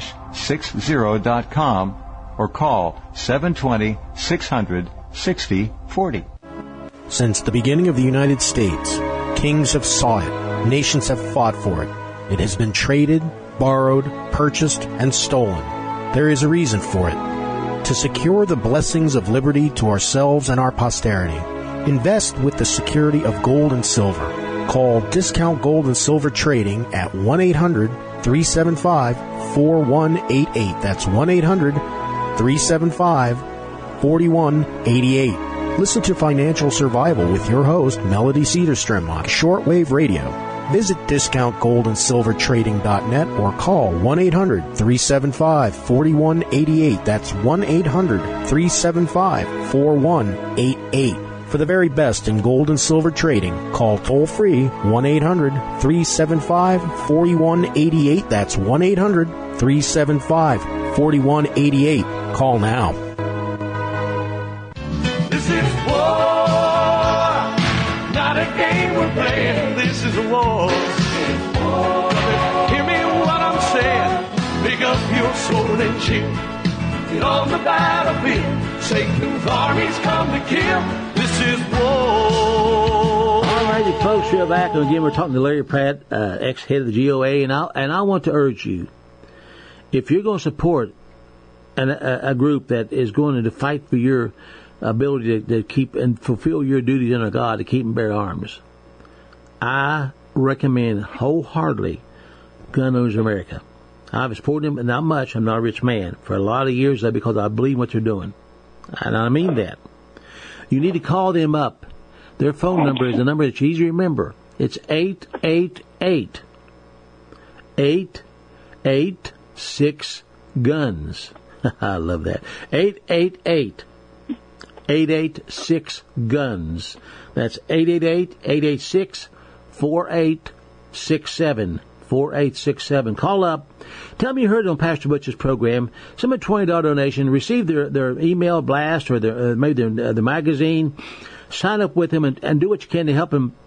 Speaker 10: sixty dot com or call seven two zero, six hundred, sixty forty.
Speaker 11: Since the beginning of the United States, kings have sought it, nations have fought for it. It has been traded, borrowed, purchased, and stolen. There is a reason for it. To secure the blessings of liberty to ourselves and our posterity, invest with the security of gold and silver. Call Discount Gold and Silver Trading at one eight hundred, three seven five, four one eight eight. That's one eight hundred, three seven five, four one eight eight. Listen to Financial Survival with your host, Melody Cedarstrom, on shortwave radio. Visit discount gold and silver trading dot net or call one eight hundred, three seven five, four one eight eight. That's one eight hundred, three seven five, four one eight eight. For the very best in gold and silver trading, call toll-free one eight hundred, three seven five, four one eight eight. That's one eight hundred, three seven five, four one eight eight. Call now.
Speaker 2: This is war, not a game we're playing. This is a war. Hear me what I'm saying. Pick up your sword and shield. Get on the battlefield. Satan's armies come to kill. This is war.
Speaker 4: All righty, folks, we're back. And again, we're talking to Larry Pratt, uh, ex-head of the G O A, and I, and I want to urge you, if you're going to support an, a, a group that is going to fight for your ability to, to keep and fulfill your duties under God to keep and bear arms, I recommend wholeheartedly Gun Owners America. I've supported them, not much. I'm not a rich man. For a lot of years, because I believe what they're doing. And I mean that. You need to call them up. Their phone number is a number that's easy to remember. It's eight eight eight, eight eight six, guns. I love that. eight eight eight, eight eight six, guns. That's eight eight eight, eight eight six, four eight six seven. four eight six seven. Call up. Tell me you heard it on Pastor Butch's program. Send a twenty dollars donation. Receive their, their email blast or their, uh, maybe their, uh, the magazine. Sign up with them and, and do what you can to help them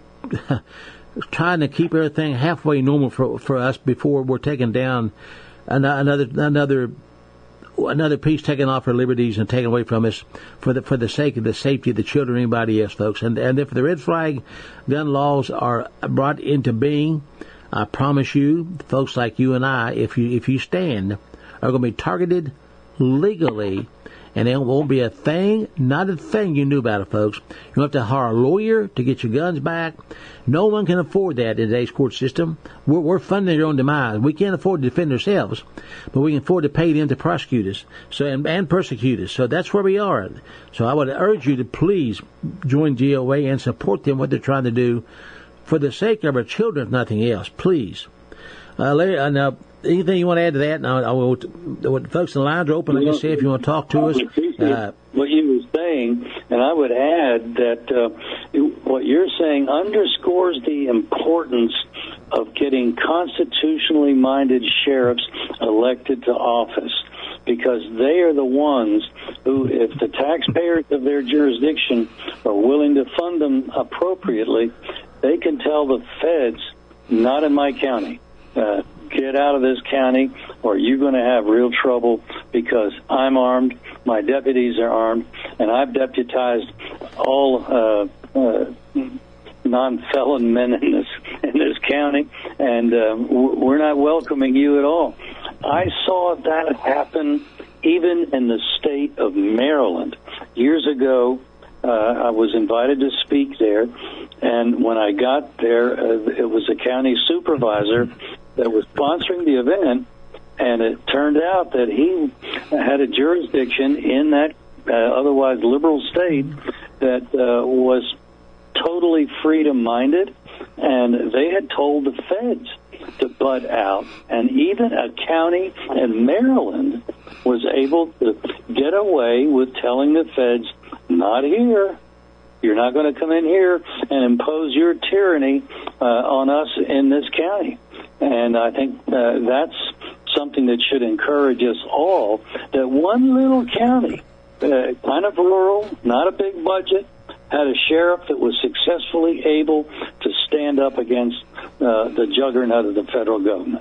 Speaker 4: trying to keep everything halfway normal for for us before we're taking down another another another piece taken off our liberties and taken away from us for the for the sake of the safety of the children and anybody else, folks. And and if the red flag gun laws are brought into being, I promise you, folks like you and I, if you if you stand, are going to be targeted legally, and there won't be a thing, not a thing you knew about it, folks. You have to hire a lawyer to get your guns back. No one can afford that in today's court system. We're, we're funding our own demise. We can't afford to defend ourselves, but we can afford to pay them to prosecute us so and, and persecute us. So that's where we are. So I would urge you to please join G O A and support them, what they're trying to do, for the sake of our children, if nothing else. Please. Uh, Larry, uh, now, anything you want to add to that? Now, I will, the folks in the lines are open. Like I say, if you want to talk to us. Uh,
Speaker 5: what you were saying, and I would add that uh, what you're saying underscores the importance of getting constitutionally minded sheriffs elected to office, because they are the ones who, if the taxpayers of their jurisdiction are willing to fund them appropriately, they can tell the feds, not in my county, uh, get out of this county or you're going to have real trouble because I'm armed, my deputies are armed, and I've deputized all uh, uh, non-felon men in this in this county, and uh, we're not welcoming you at all. I saw that happen even in the state of Maryland. Years ago, uh, I was invited to speak there, and when I got there, uh, it was a county supervisor that was sponsoring the event, and it turned out that he had a jurisdiction in that uh, otherwise liberal state that uh, was totally freedom-minded, and they had told the feds to butt out, and even a county in Maryland was able to get away with telling the feds, not here. You're not going to come in here and impose your tyranny uh, on us in this county. And I think uh, that's something that should encourage us all, that one little county, uh, kind of rural, not a big budget, had a sheriff that was successfully able to stand up against uh, the juggernaut of the federal government.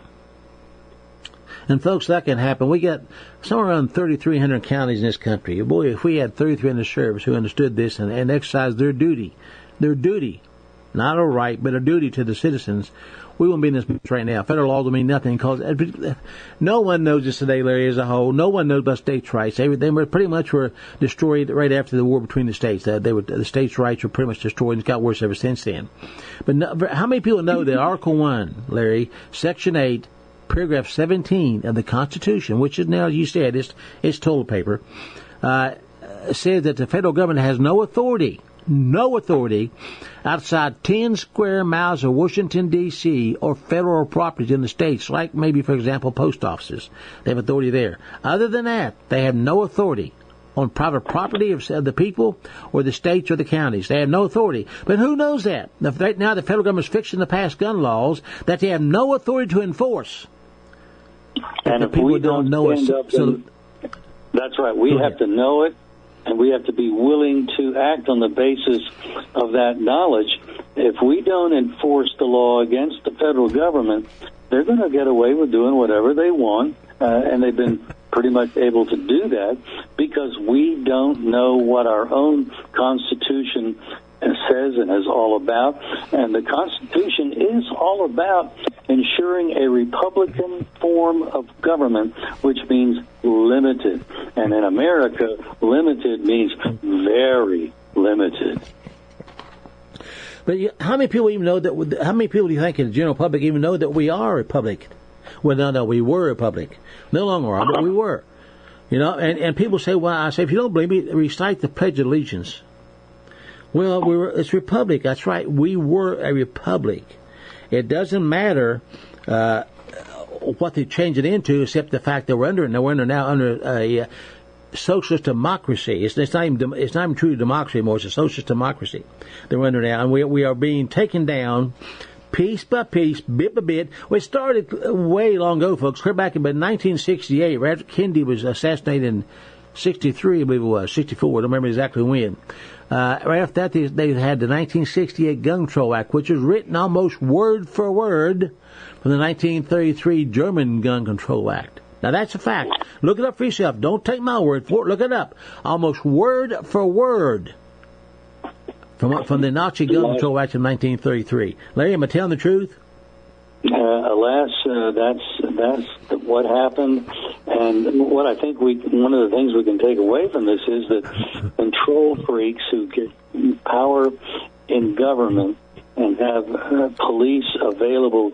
Speaker 4: And, folks, that can happen. We got somewhere around thirty-three hundred counties in this country. Boy, if we had thirty-three hundred sheriffs who understood this and, and exercised their duty, their duty, not a right, but a duty to the citizens, we won't be in this mess right now. Federal laws will mean nothing because no one knows this today, Larry, as a whole. No one knows about states' rights. They, they were pretty much were destroyed right after the war between the states. Uh, they were, the states' rights were pretty much destroyed, and it's got worse ever since then. But no, how many people know that Article one, Larry, Section eight, Paragraph seventeen of the Constitution, which is now, you said, it's, it's toilet paper, uh, says that the federal government has no authority no authority outside ten square miles of Washington, D C or federal properties in the states, like maybe, for example, post offices. They have authority there. Other than that, they have no authority on private property of the people or the states or the counties. They have no authority. But who knows that? Right now, the federal government is fixing to pass gun laws that they have no authority to enforce.
Speaker 5: And if, if people we don't, don't know it, so, so that's right. We have to know it. And we have to be willing to act on the basis of that knowledge. If we don't enforce the law against the federal government, they're going to get away with doing whatever they want, uh, and they've been pretty much able to do that because we don't know what our own Constitution says and is all about. And the Constitution is all about ensuring a Republican form of government, which means limited. And in America, limited means very limited.
Speaker 4: But how many people even know that? How many people do you think in the general public even know that we are a republic? Well, no, no, we were a republic. No longer are, but we were. You know, and, and people say, well, I say, if you don't believe me, recite the Pledge of Allegiance. Well, we were, it's republic. That's right. We were a republic. It doesn't matter uh, what they change it into, except the fact that we're under it. Now we're under now under a uh, socialist democracy. It's, it's not even it's not even true democracy anymore. It's a socialist democracy that we're under now, and we we are being taken down piece by piece, bit by bit. Well, it started way long ago, folks. Clear back in nineteen sixty-eight, right after Kennedy was assassinated in sixty-three, I believe it was, sixty-four. I don't remember exactly when. Uh, right after that, they, they had the nineteen sixty-eight Gun Control Act, which was written almost word for word from the nineteen thirty-three German Gun Control Act. Now, that's a fact. Look it up for yourself. Don't take my word for it. Look it up. Almost word for word from from the Nazi Gun Control Act of nineteen thirty-three. Larry, am I telling the truth?
Speaker 5: Uh, alas, uh, that's that's what happened, and what I think we one of the things we can take away from this is that control freaks who get power in government and have uh, police available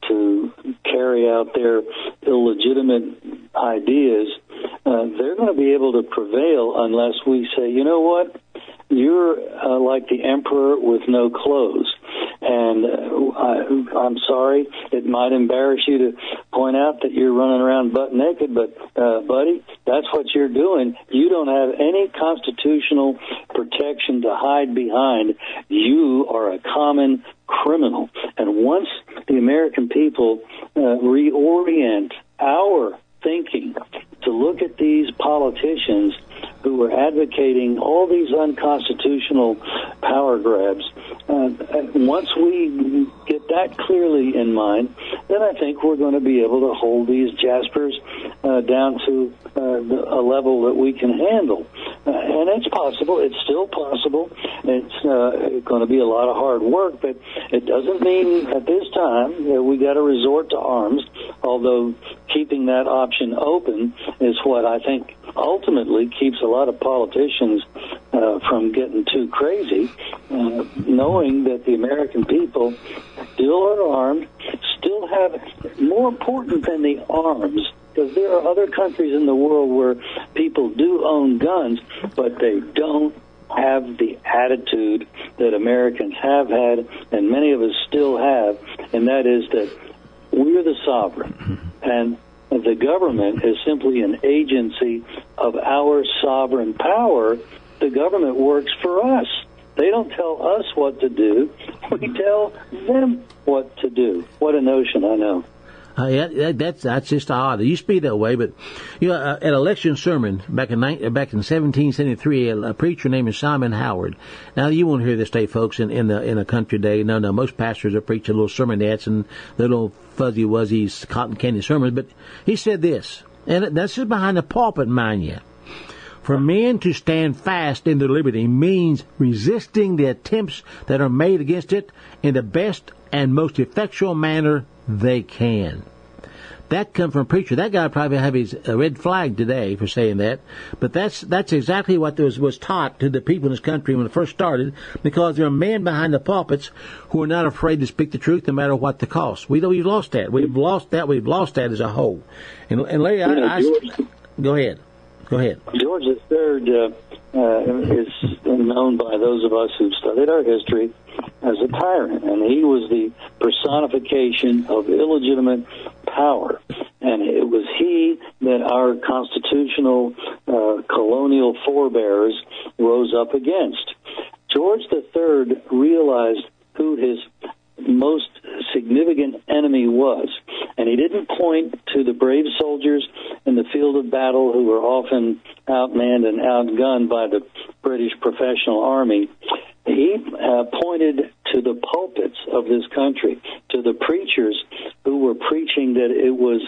Speaker 5: to carry out their illegitimate ideas, uh, they're going to be able to prevail unless we say, you know what, you're uh, like the emperor with no clothes. And uh, I, I'm sorry, it might embarrass you to point out that you're running around butt naked, but, uh, buddy, that's what you're doing. You don't have any constitutional protection to hide behind. You are a common criminal. And once the American people uh, reorient our thinking to look at these politicians who are advocating all these unconstitutional power grabs, uh, once we get that clearly in mind, then I think we're going to be able to hold these Jaspers uh, down to uh, a level that we can handle. Uh, and it's possible. It's still possible. It's uh, going to be a lot of hard work, but it doesn't mean at this time that we got to resort to arms, although keeping that option open is what I think ultimately keeps a lot of politicians uh, from getting too crazy, uh, knowing that the American people still are armed, still have, more important than the arms, because there are other countries in the world where people do own guns, but they don't have the attitude that Americans have had, and many of us still have, and that is that we're the sovereign, and the government is simply an agency of our sovereign power. The government works for us. They don't tell us what to do. We tell them what to do. What a notion, I know.
Speaker 4: Uh, yeah, that, that's that's just odd. It used to be that way, but you know, uh, at an election sermon back in ni- back in seventeen seventy-three, a, a preacher named Simon Howard. Now you won't hear this day, folks, in in the in a country day. No, no, most pastors are preaching little sermonettes and little fuzzy wuzzy cotton candy sermons. But he said this, and this is behind the pulpit, mind you. For men to stand fast in their liberty means resisting the attempts that are made against it in the best and most effectual manner they can. That come from a preacher. That guy probably have his uh, red flag today for saying that, but that's that's exactly what was was taught to the people in this country when it first started, because there are men behind the pulpits who are not afraid to speak the truth no matter what the cost. We we've lost that. We've lost that. We've lost that as a whole. And, and Larry, I, I, I go ahead. Go ahead.
Speaker 5: George the Third uh, uh, is known by those of us who've studied our history as a tyrant, and he was the personification of illegitimate power. And it was he that our constitutional uh, colonial forebears rose up against. George the Third realized who his most significant enemy was, and he didn't point to the brave soldiers in the field of battle who were often outmanned and outgunned by the British professional army. He uh, pointed to the pulpits of this country, to the preachers who were preaching that it was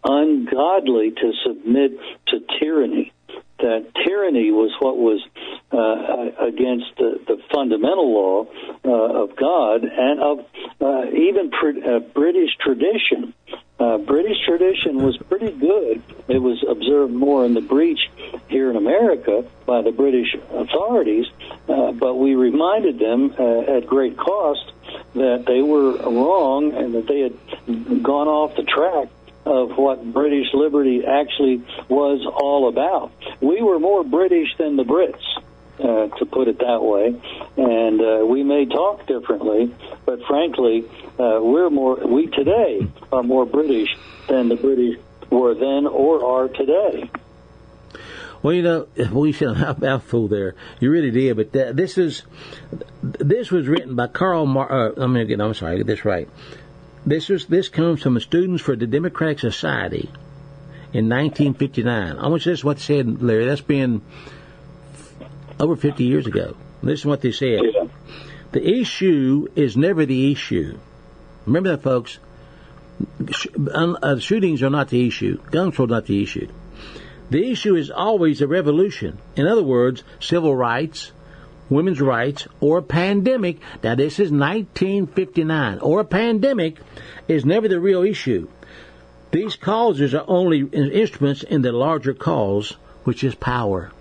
Speaker 5: ungodly to submit to tyranny, that tyranny was what was uh, uh, against the, the fundamental law uh, of God and of uh, even pr- uh, British tradition. Uh, British tradition was pretty good. It was observed more in the breach here in America by the British authorities, uh, but we reminded them uh, at great cost that they were wrong and that they had gone off the track of what British liberty actually was all about. We were more British than the Brits, uh, to put it that way, and uh, we may talk differently, but frankly, uh, we're more. We today are more British than the British were then or are today.
Speaker 4: Well, you know, we said a mouthful there. You really did, but that, this is this was written by Karl Marx. Uh, I'm again. I'm sorry, I get this right. This was this comes from the Students for the Democratic Society in nineteen fifty-nine. I want you to listen to what they said, Larry. That's been over fifty years ago. This is what they said. Yeah. The issue is never the issue. Remember that, folks. Sh- uh, shootings are not the issue. Gun control is not the issue. The issue is always a revolution. In other words, civil rights, women's rights, or a pandemic. Now, this is nineteen fifty-nine. Or a pandemic is never the real issue. These causes are only instruments in the larger cause, which is power.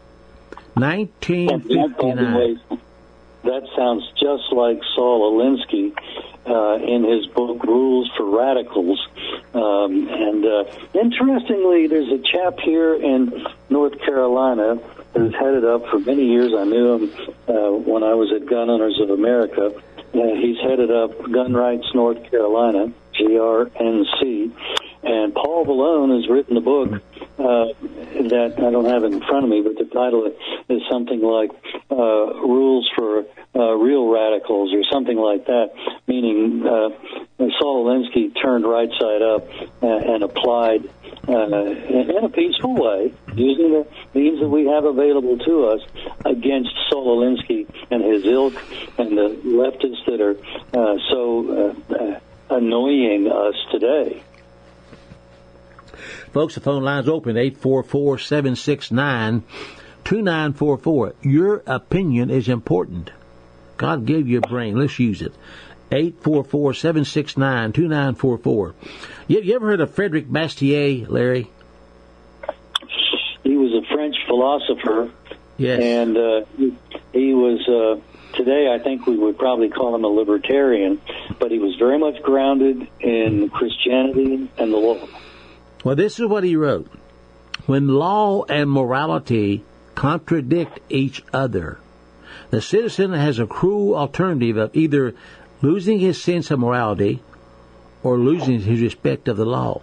Speaker 4: nineteen fifty-nine.
Speaker 5: That sounds just like Saul Alinsky uh, in his book Rules for Radicals. Um, and uh, interestingly, there's a chap here in North Carolina who's headed up for many years. I knew him uh, when I was at Gun Owners of America. Uh, he's headed up Gun Rights North Carolina, G R N C. And Paul Vallone has written a book uh, that I don't have it in front of me, but the title is something like uh, Rules for uh, Real Radicals or something like that, meaning uh, Saul Alinsky turned right side up and, and applied uh, in a peaceful way, using the means that we have available to us against Saul Alinsky and his ilk and the leftists that are uh, so uh, uh, annoying us today.
Speaker 4: Folks, the phone line's open, eight four four, seven six nine, two nine four four. Your opinion is important. God gave you a brain. Let's use it. eight four four, seven six nine, two nine four four. You, you ever heard of Frederick Bastiat, Larry?
Speaker 5: He was a French philosopher.
Speaker 4: Yes.
Speaker 5: And uh, he, he was, uh, today I think we would probably call him a libertarian, but he was very much grounded in Christianity and the law.
Speaker 4: Well, this is what he wrote. When law and morality contradict each other, the citizen has a cruel alternative of either losing his sense of morality or losing his respect of the law.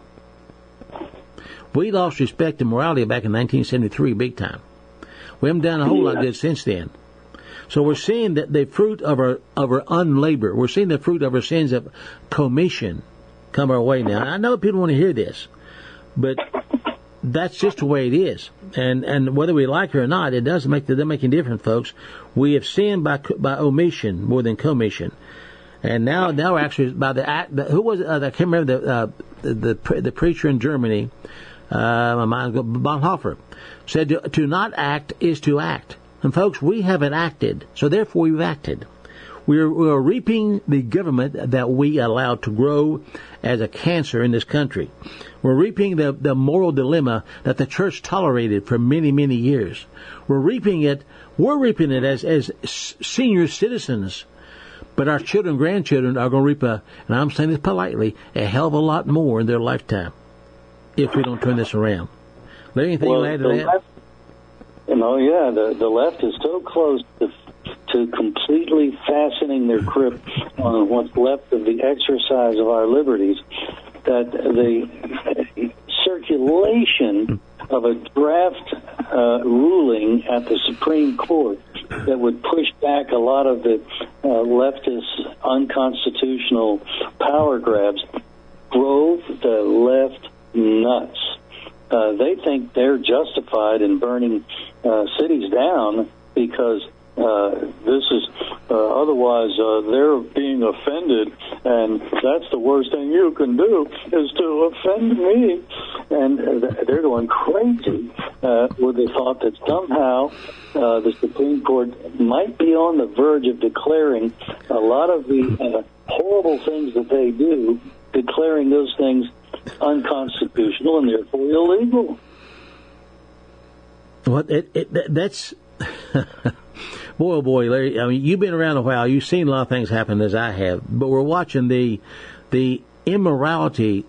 Speaker 4: We lost respect and morality back in nineteen seventy-three big time. We haven't done a whole lot good since then. So we're seeing that the fruit of our of our unlabor, we're seeing the fruit of our sins of commission come our way now. And I know people want to hear this, but that's just the way it is. And and whether we like it or not, it doesn't make it doesn't make any difference, folks. We have sinned by by omission more than commission. And now, now we're actually by the act. The, who was it? Uh, I can't remember the uh, the, the the preacher in Germany. Uh, my mind, Bonhoeffer said to, to not act is to act. And folks, we haven't acted, so therefore we've acted. We're, we're reaping the government that we allowed to grow as a cancer in this country. We're reaping the, the moral dilemma that the church tolerated for many, many years. We're reaping it. We're reaping it as as senior citizens. But our children and grandchildren are going to reap a, and I'm saying this politely, a hell of a lot more in their lifetime if we don't turn this around. Larry, anything
Speaker 5: well,
Speaker 4: you add to that?
Speaker 5: Left, you know, yeah, the, the left is so close to, to completely fastening their grip on what's left of the exercise of our liberties that the circulation of a draft uh, ruling at the Supreme Court that would push back a lot of the uh, leftist unconstitutional power grabs drove the left nuts. Uh, they think they're justified in burning uh, cities down because uh, this is uh, otherwise uh, they're being offended, and that's the worst thing you can do is to offend me. And they're going crazy uh, with the thought that somehow uh, the Supreme Court might be on the verge of declaring a lot of the uh, horrible things that they do, declaring those things unconstitutional and therefore illegal.
Speaker 4: Well, it, it, that's... boy, oh boy, Larry, I mean, you've been around a while. You've seen a lot of things happen as I have. But we're watching the the immorality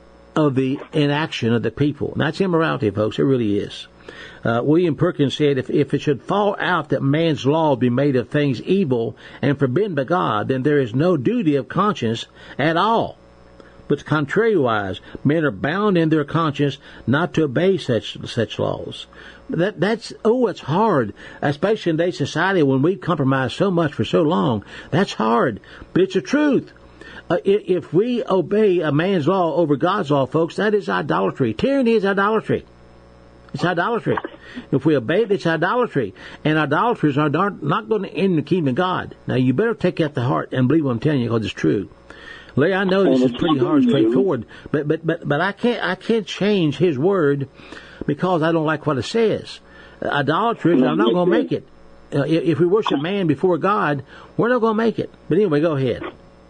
Speaker 4: of the inaction of the people. And that's immorality, folks. It really is. Uh, William Perkins said, if, if it should fall out that man's law be made of things evil and forbidden by God, then there is no duty of conscience at all. But contrariwise, men are bound in their conscience not to obey such such laws. That that's oh, it's hard, especially in today's society when we've compromised so much for so long. That's hard, but it's the truth. Uh, if we obey a man's law over God's law, folks, that is idolatry. Tyranny is idolatry. It's idolatry. If we obey it, it's idolatry. And idolaters are not going to end the kingdom of God. Now, you better take that to heart and believe what I'm telling you, because it's true. Larry, I know this is pretty hard, straightforward, but but but but I can't I can't change His word because I don't like what it says. Uh, idolatry, I'm not going to make it. Uh, if we worship man before God, we're not going to make it. But anyway, go ahead.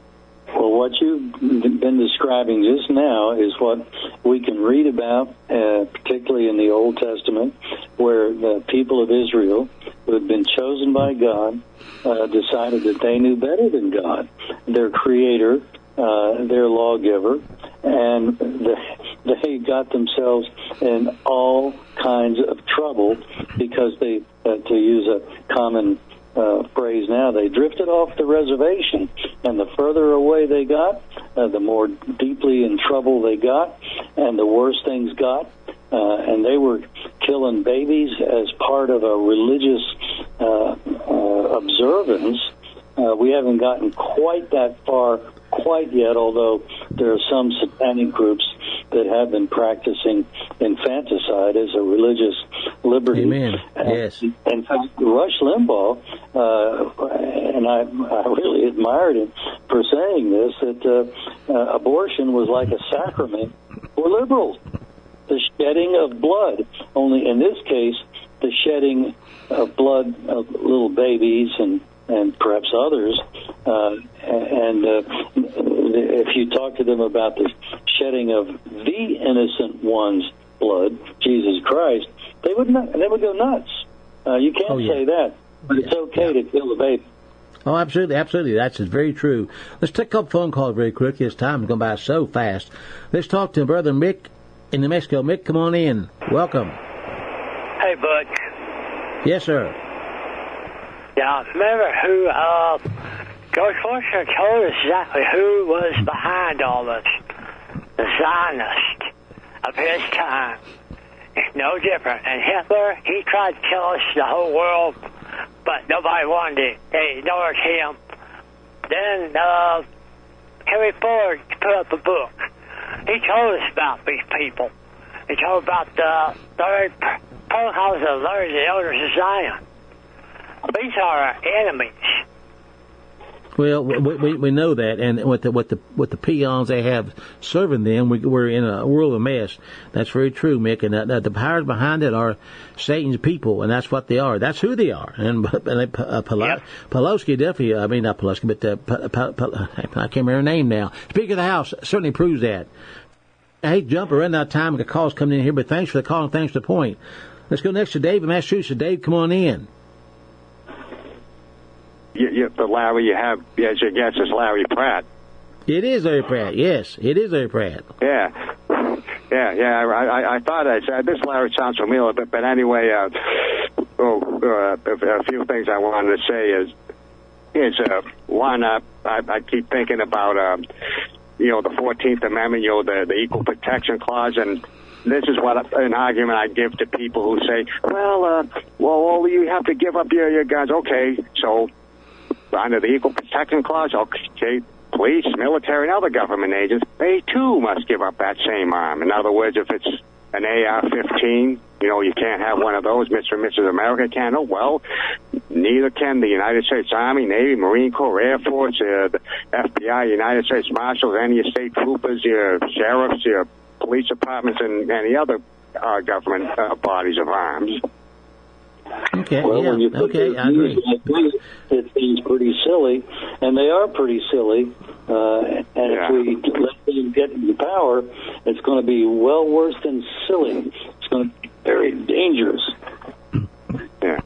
Speaker 5: Well, what you've been describing just now is what we can read about, uh, particularly in the Old Testament, where the people of Israel, who had been chosen by God, uh, decided that they knew better than God, their Creator, uh, their lawgiver, and the, they got themselves in all kinds of trouble because they, uh, to use a common Uh, phrase now, they drifted off the reservation, and the further away they got, uh, the more deeply in trouble they got, and the worse things got, uh, and they were killing babies as part of a religious uh, uh, observance. Uh, we haven't gotten quite that far quite yet, although there are some satanic groups that have been practicing infanticide as a religious liberty.
Speaker 4: Amen. Yes.
Speaker 5: In fact, Rush Limbaugh, uh, and I, I really admired him for saying this, that uh, uh, abortion was like a sacrament for liberals. The shedding of blood, only in this case, the shedding of blood of little babies and and perhaps others, uh, and uh, if you talk to them about the shedding of the innocent one's blood, Jesus Christ, they would not, they would go nuts. Uh, you can't oh, yeah. say that, but it's okay yeah. to kill a baby.
Speaker 4: Oh, absolutely, absolutely. That's very true. Let's take a couple phone calls very quickly. This time has gone by so fast. Let's talk to Brother Mick in New Mexico. Mick, come on in. Welcome.
Speaker 12: Hey, Butch.
Speaker 4: Yes, sir.
Speaker 12: Yeah, remember who, uh, George Washington told us exactly who was behind all this. The Zionist of his time. It's no different. And Hitler, he tried to kill us, the whole world, but nobody wanted it. They ignored him. Then, uh, Henry Ford put up a book. He told us about these people. He told about the third protocols of the elders of Zion. These are our enemies.
Speaker 4: Well, we, we we know that, and with the with the with the peons they have serving them, we, we're in a world of mess. That's very true, Mick. And that, that the powers behind it are Satan's people, and that's what they are. That's who they are. And, and they, uh, Pelo- yep. Pelosi definitely. I mean, not Pelosi, but uh, P- P- P- I can't remember her name now. Speaker of the House certainly proves that. I hate to jump around out of time. The call's coming in here, but thanks for the call and thanks for the point. Let's go next to Dave in Massachusetts. Dave, come on in.
Speaker 13: You, you, the Larry you have, as your guess, is Larry Pratt.
Speaker 4: It is Larry Pratt, yes. It is Larry Pratt.
Speaker 13: Yeah. Yeah, yeah. I, I, I thought I said, this Larry sounds familiar, but, but anyway, uh, oh, uh, a few things I wanted to say is, is uh, one, uh, I, I keep thinking about, uh, you know, the fourteenth Amendment, you know, the, the Equal Protection Clause, and this is what an argument I give to people who say, well, uh, well, well, you have to give up your, your guns. Okay, so under the Equal Protection Clause, okay, police, military, and other government agents, they too must give up that same arm. In other words, if it's an A R fifteen, you know, you can't have one of those. Mister and Missus America can't. Oh, well, neither can the United States Army, Navy, Marine Corps, Air Force, uh, the F B I, United States Marshals, any state troopers, your sheriffs, your police departments, and any other uh, government uh, bodies of arms.
Speaker 4: Okay,
Speaker 5: well,
Speaker 4: yeah,
Speaker 5: when you put
Speaker 4: okay, I agree.
Speaker 5: It seems pretty silly, and they are pretty silly. Uh, and
Speaker 13: yeah.
Speaker 5: if we let them get into power, it's going to be well worse than silly. It's going to be very dangerous.
Speaker 13: Yeah.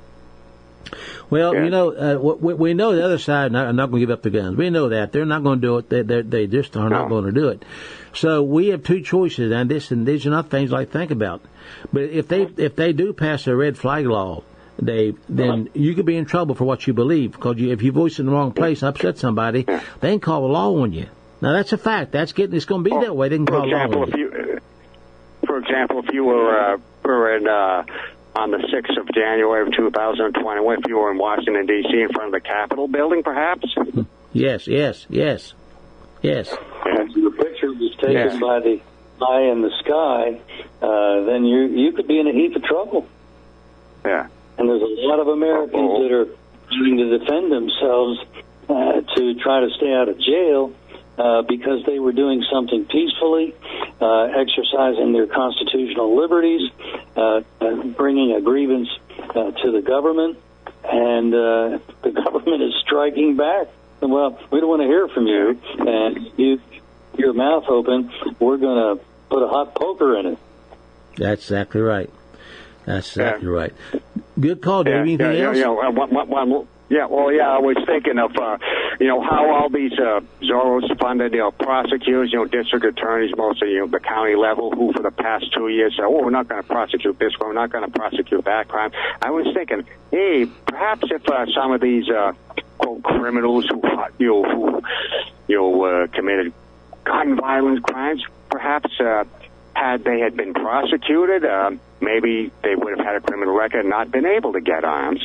Speaker 4: Well,
Speaker 13: yeah.
Speaker 4: you know, uh, we, we know the other side are not going to give up the guns. We know that they're not going to do it. They they, they just are not
Speaker 13: no.
Speaker 4: going to do it. So we have two choices, and this and these are not things like think about. But if they if they do pass a red flag law, Dave, then you could be in trouble for what you believe, because you, if you voice in the wrong place, upset somebody, they can call a law on you. Now that's a fact. That's getting. It's going to be
Speaker 13: well,
Speaker 4: that way. They can call
Speaker 13: for example,
Speaker 4: a law on
Speaker 13: if
Speaker 4: you.
Speaker 13: you. For example, if you were uh, were in uh, on the sixth of January of two thousand twenty-one, if you were in Washington D C in front of the Capitol building, perhaps.
Speaker 4: Yes, yes, yes, yes.
Speaker 5: And if your picture was taken
Speaker 13: yeah.
Speaker 5: by the eye in the sky, uh, then you you could be in a heap of trouble.
Speaker 13: Yeah.
Speaker 5: And there's a lot of Americans Uh-oh. that are trying to defend themselves uh, to try to stay out of jail uh, because they were doing something peacefully, uh, exercising their constitutional liberties, uh, uh, bringing a grievance uh, to the government, and uh, the government is striking back. Well, we don't want to hear from you, and you your mouth open, we're going to put a hot poker in it.
Speaker 4: That's exactly right. That's exactly
Speaker 13: yeah.
Speaker 4: right. Good call, Dave.
Speaker 13: Yeah,
Speaker 4: Anything
Speaker 13: yeah,
Speaker 4: else?
Speaker 13: Yeah, yeah. One, one, one, yeah, well, yeah, I was thinking of, uh, you know, how all these uh, Soros-funded, you know, prosecutors, you know, district attorneys, mostly, you know, the county level, who for the past two years said, oh, we're not going to prosecute this crime, we're not going to prosecute that crime. I was thinking, hey, perhaps if uh, some of these, uh, quote, criminals who, you know, who, you know, uh, committed gun violence crimes, perhaps uh, had they had been prosecuted, uh, maybe they would have had a criminal record and not been able to get arms.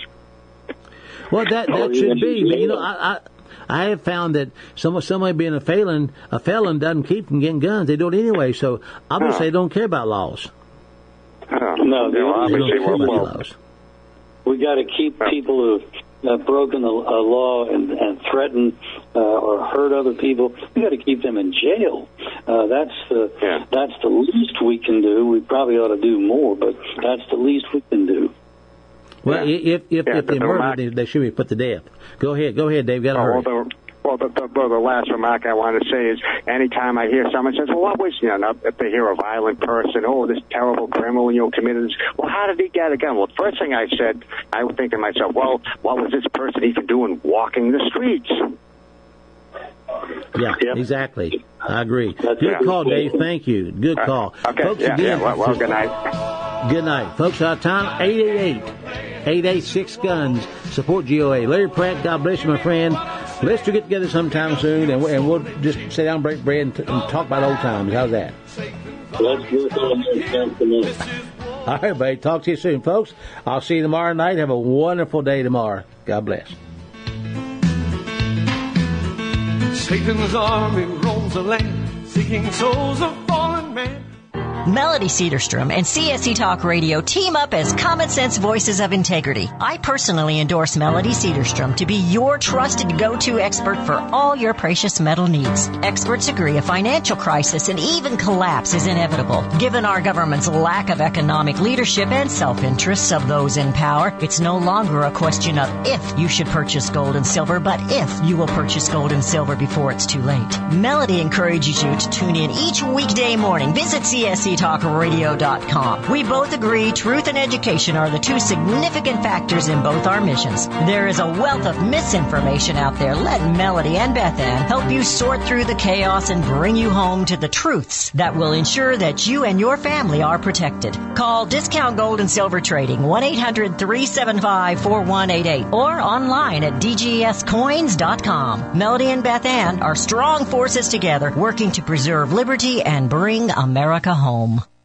Speaker 4: Well, that that should be, but you know, I, I I have found that some somebody being a felon, a felon doesn't keep from getting guns. They do it anyway. So obviously, they don't care about laws.
Speaker 13: Oh.
Speaker 5: No,
Speaker 13: they
Speaker 5: obviously
Speaker 4: don't care about
Speaker 5: well,
Speaker 4: laws.
Speaker 5: We got to keep people who have uh, broken the uh, law and, and threatened uh, or hurt other people. We got to keep them in jail. Uh, that's the
Speaker 13: yeah.
Speaker 5: that's the least we can do. We probably ought to do more, but that's the least we can do.
Speaker 4: Well,
Speaker 13: yeah.
Speaker 4: if if,
Speaker 13: yeah,
Speaker 4: if they murder, they, they should be put to death. Go ahead, go ahead, Dave. Got to
Speaker 13: oh,
Speaker 4: hurry.
Speaker 13: Well, the, well, the, the, well, the last remark I want to say is, anytime I hear someone says, "Well, what was you know?" If they hear a violent person, oh, this terrible criminal, you know, committed this. Well, how did he get a gun? Well, the first thing I said, I would think to myself, well, what was this person even doing walking the streets?
Speaker 4: Yeah,
Speaker 5: yep.
Speaker 4: exactly. I agree.
Speaker 5: That's
Speaker 4: Good
Speaker 5: right.
Speaker 4: call, Dave. Thank you. Good call.
Speaker 13: Uh, okay.
Speaker 4: Folks,
Speaker 13: yeah,
Speaker 4: again,
Speaker 13: yeah. Well, well, good night.
Speaker 4: Good night. Folks, our time, eight eight eight, eight eight six, guns. Support G O A. Larry Pratt, God bless you, my friend. Let's get together sometime soon, and, and we'll just sit down, break bread, and, t- and talk about old times. How's that?
Speaker 5: Let's work on it.
Speaker 4: All right, buddy. Talk to you soon, folks. I'll see you tomorrow night. Have a wonderful day tomorrow. God bless.
Speaker 2: Satan's army roams the land, seeking souls of fallen men.
Speaker 14: Melody Cedarstrom and C S C Talk Radio team up as common sense voices of integrity. I personally endorse Melody Cedarstrom to be your trusted go-to expert for all your precious metal needs. Experts agree a financial crisis and even collapse is inevitable. Given our government's lack of economic leadership and self-interests of those in power, it's no longer a question of if you should purchase gold and silver, but if you will purchase gold and silver before it's too late. Melody encourages you to tune in each weekday morning. Visit C S C talk radio dot com. We both agree truth and education are the two significant factors in both our missions. There is a wealth of misinformation out there. Let Melody and Beth Ann help you sort through the chaos and bring you home to the truths that will ensure that you and your family are protected. Call Discount Gold and Silver Trading, one eight hundred three seven five four one eight eight, or online at d g s coins dot com. Melody and Beth Ann are strong forces together working to preserve liberty and bring America home.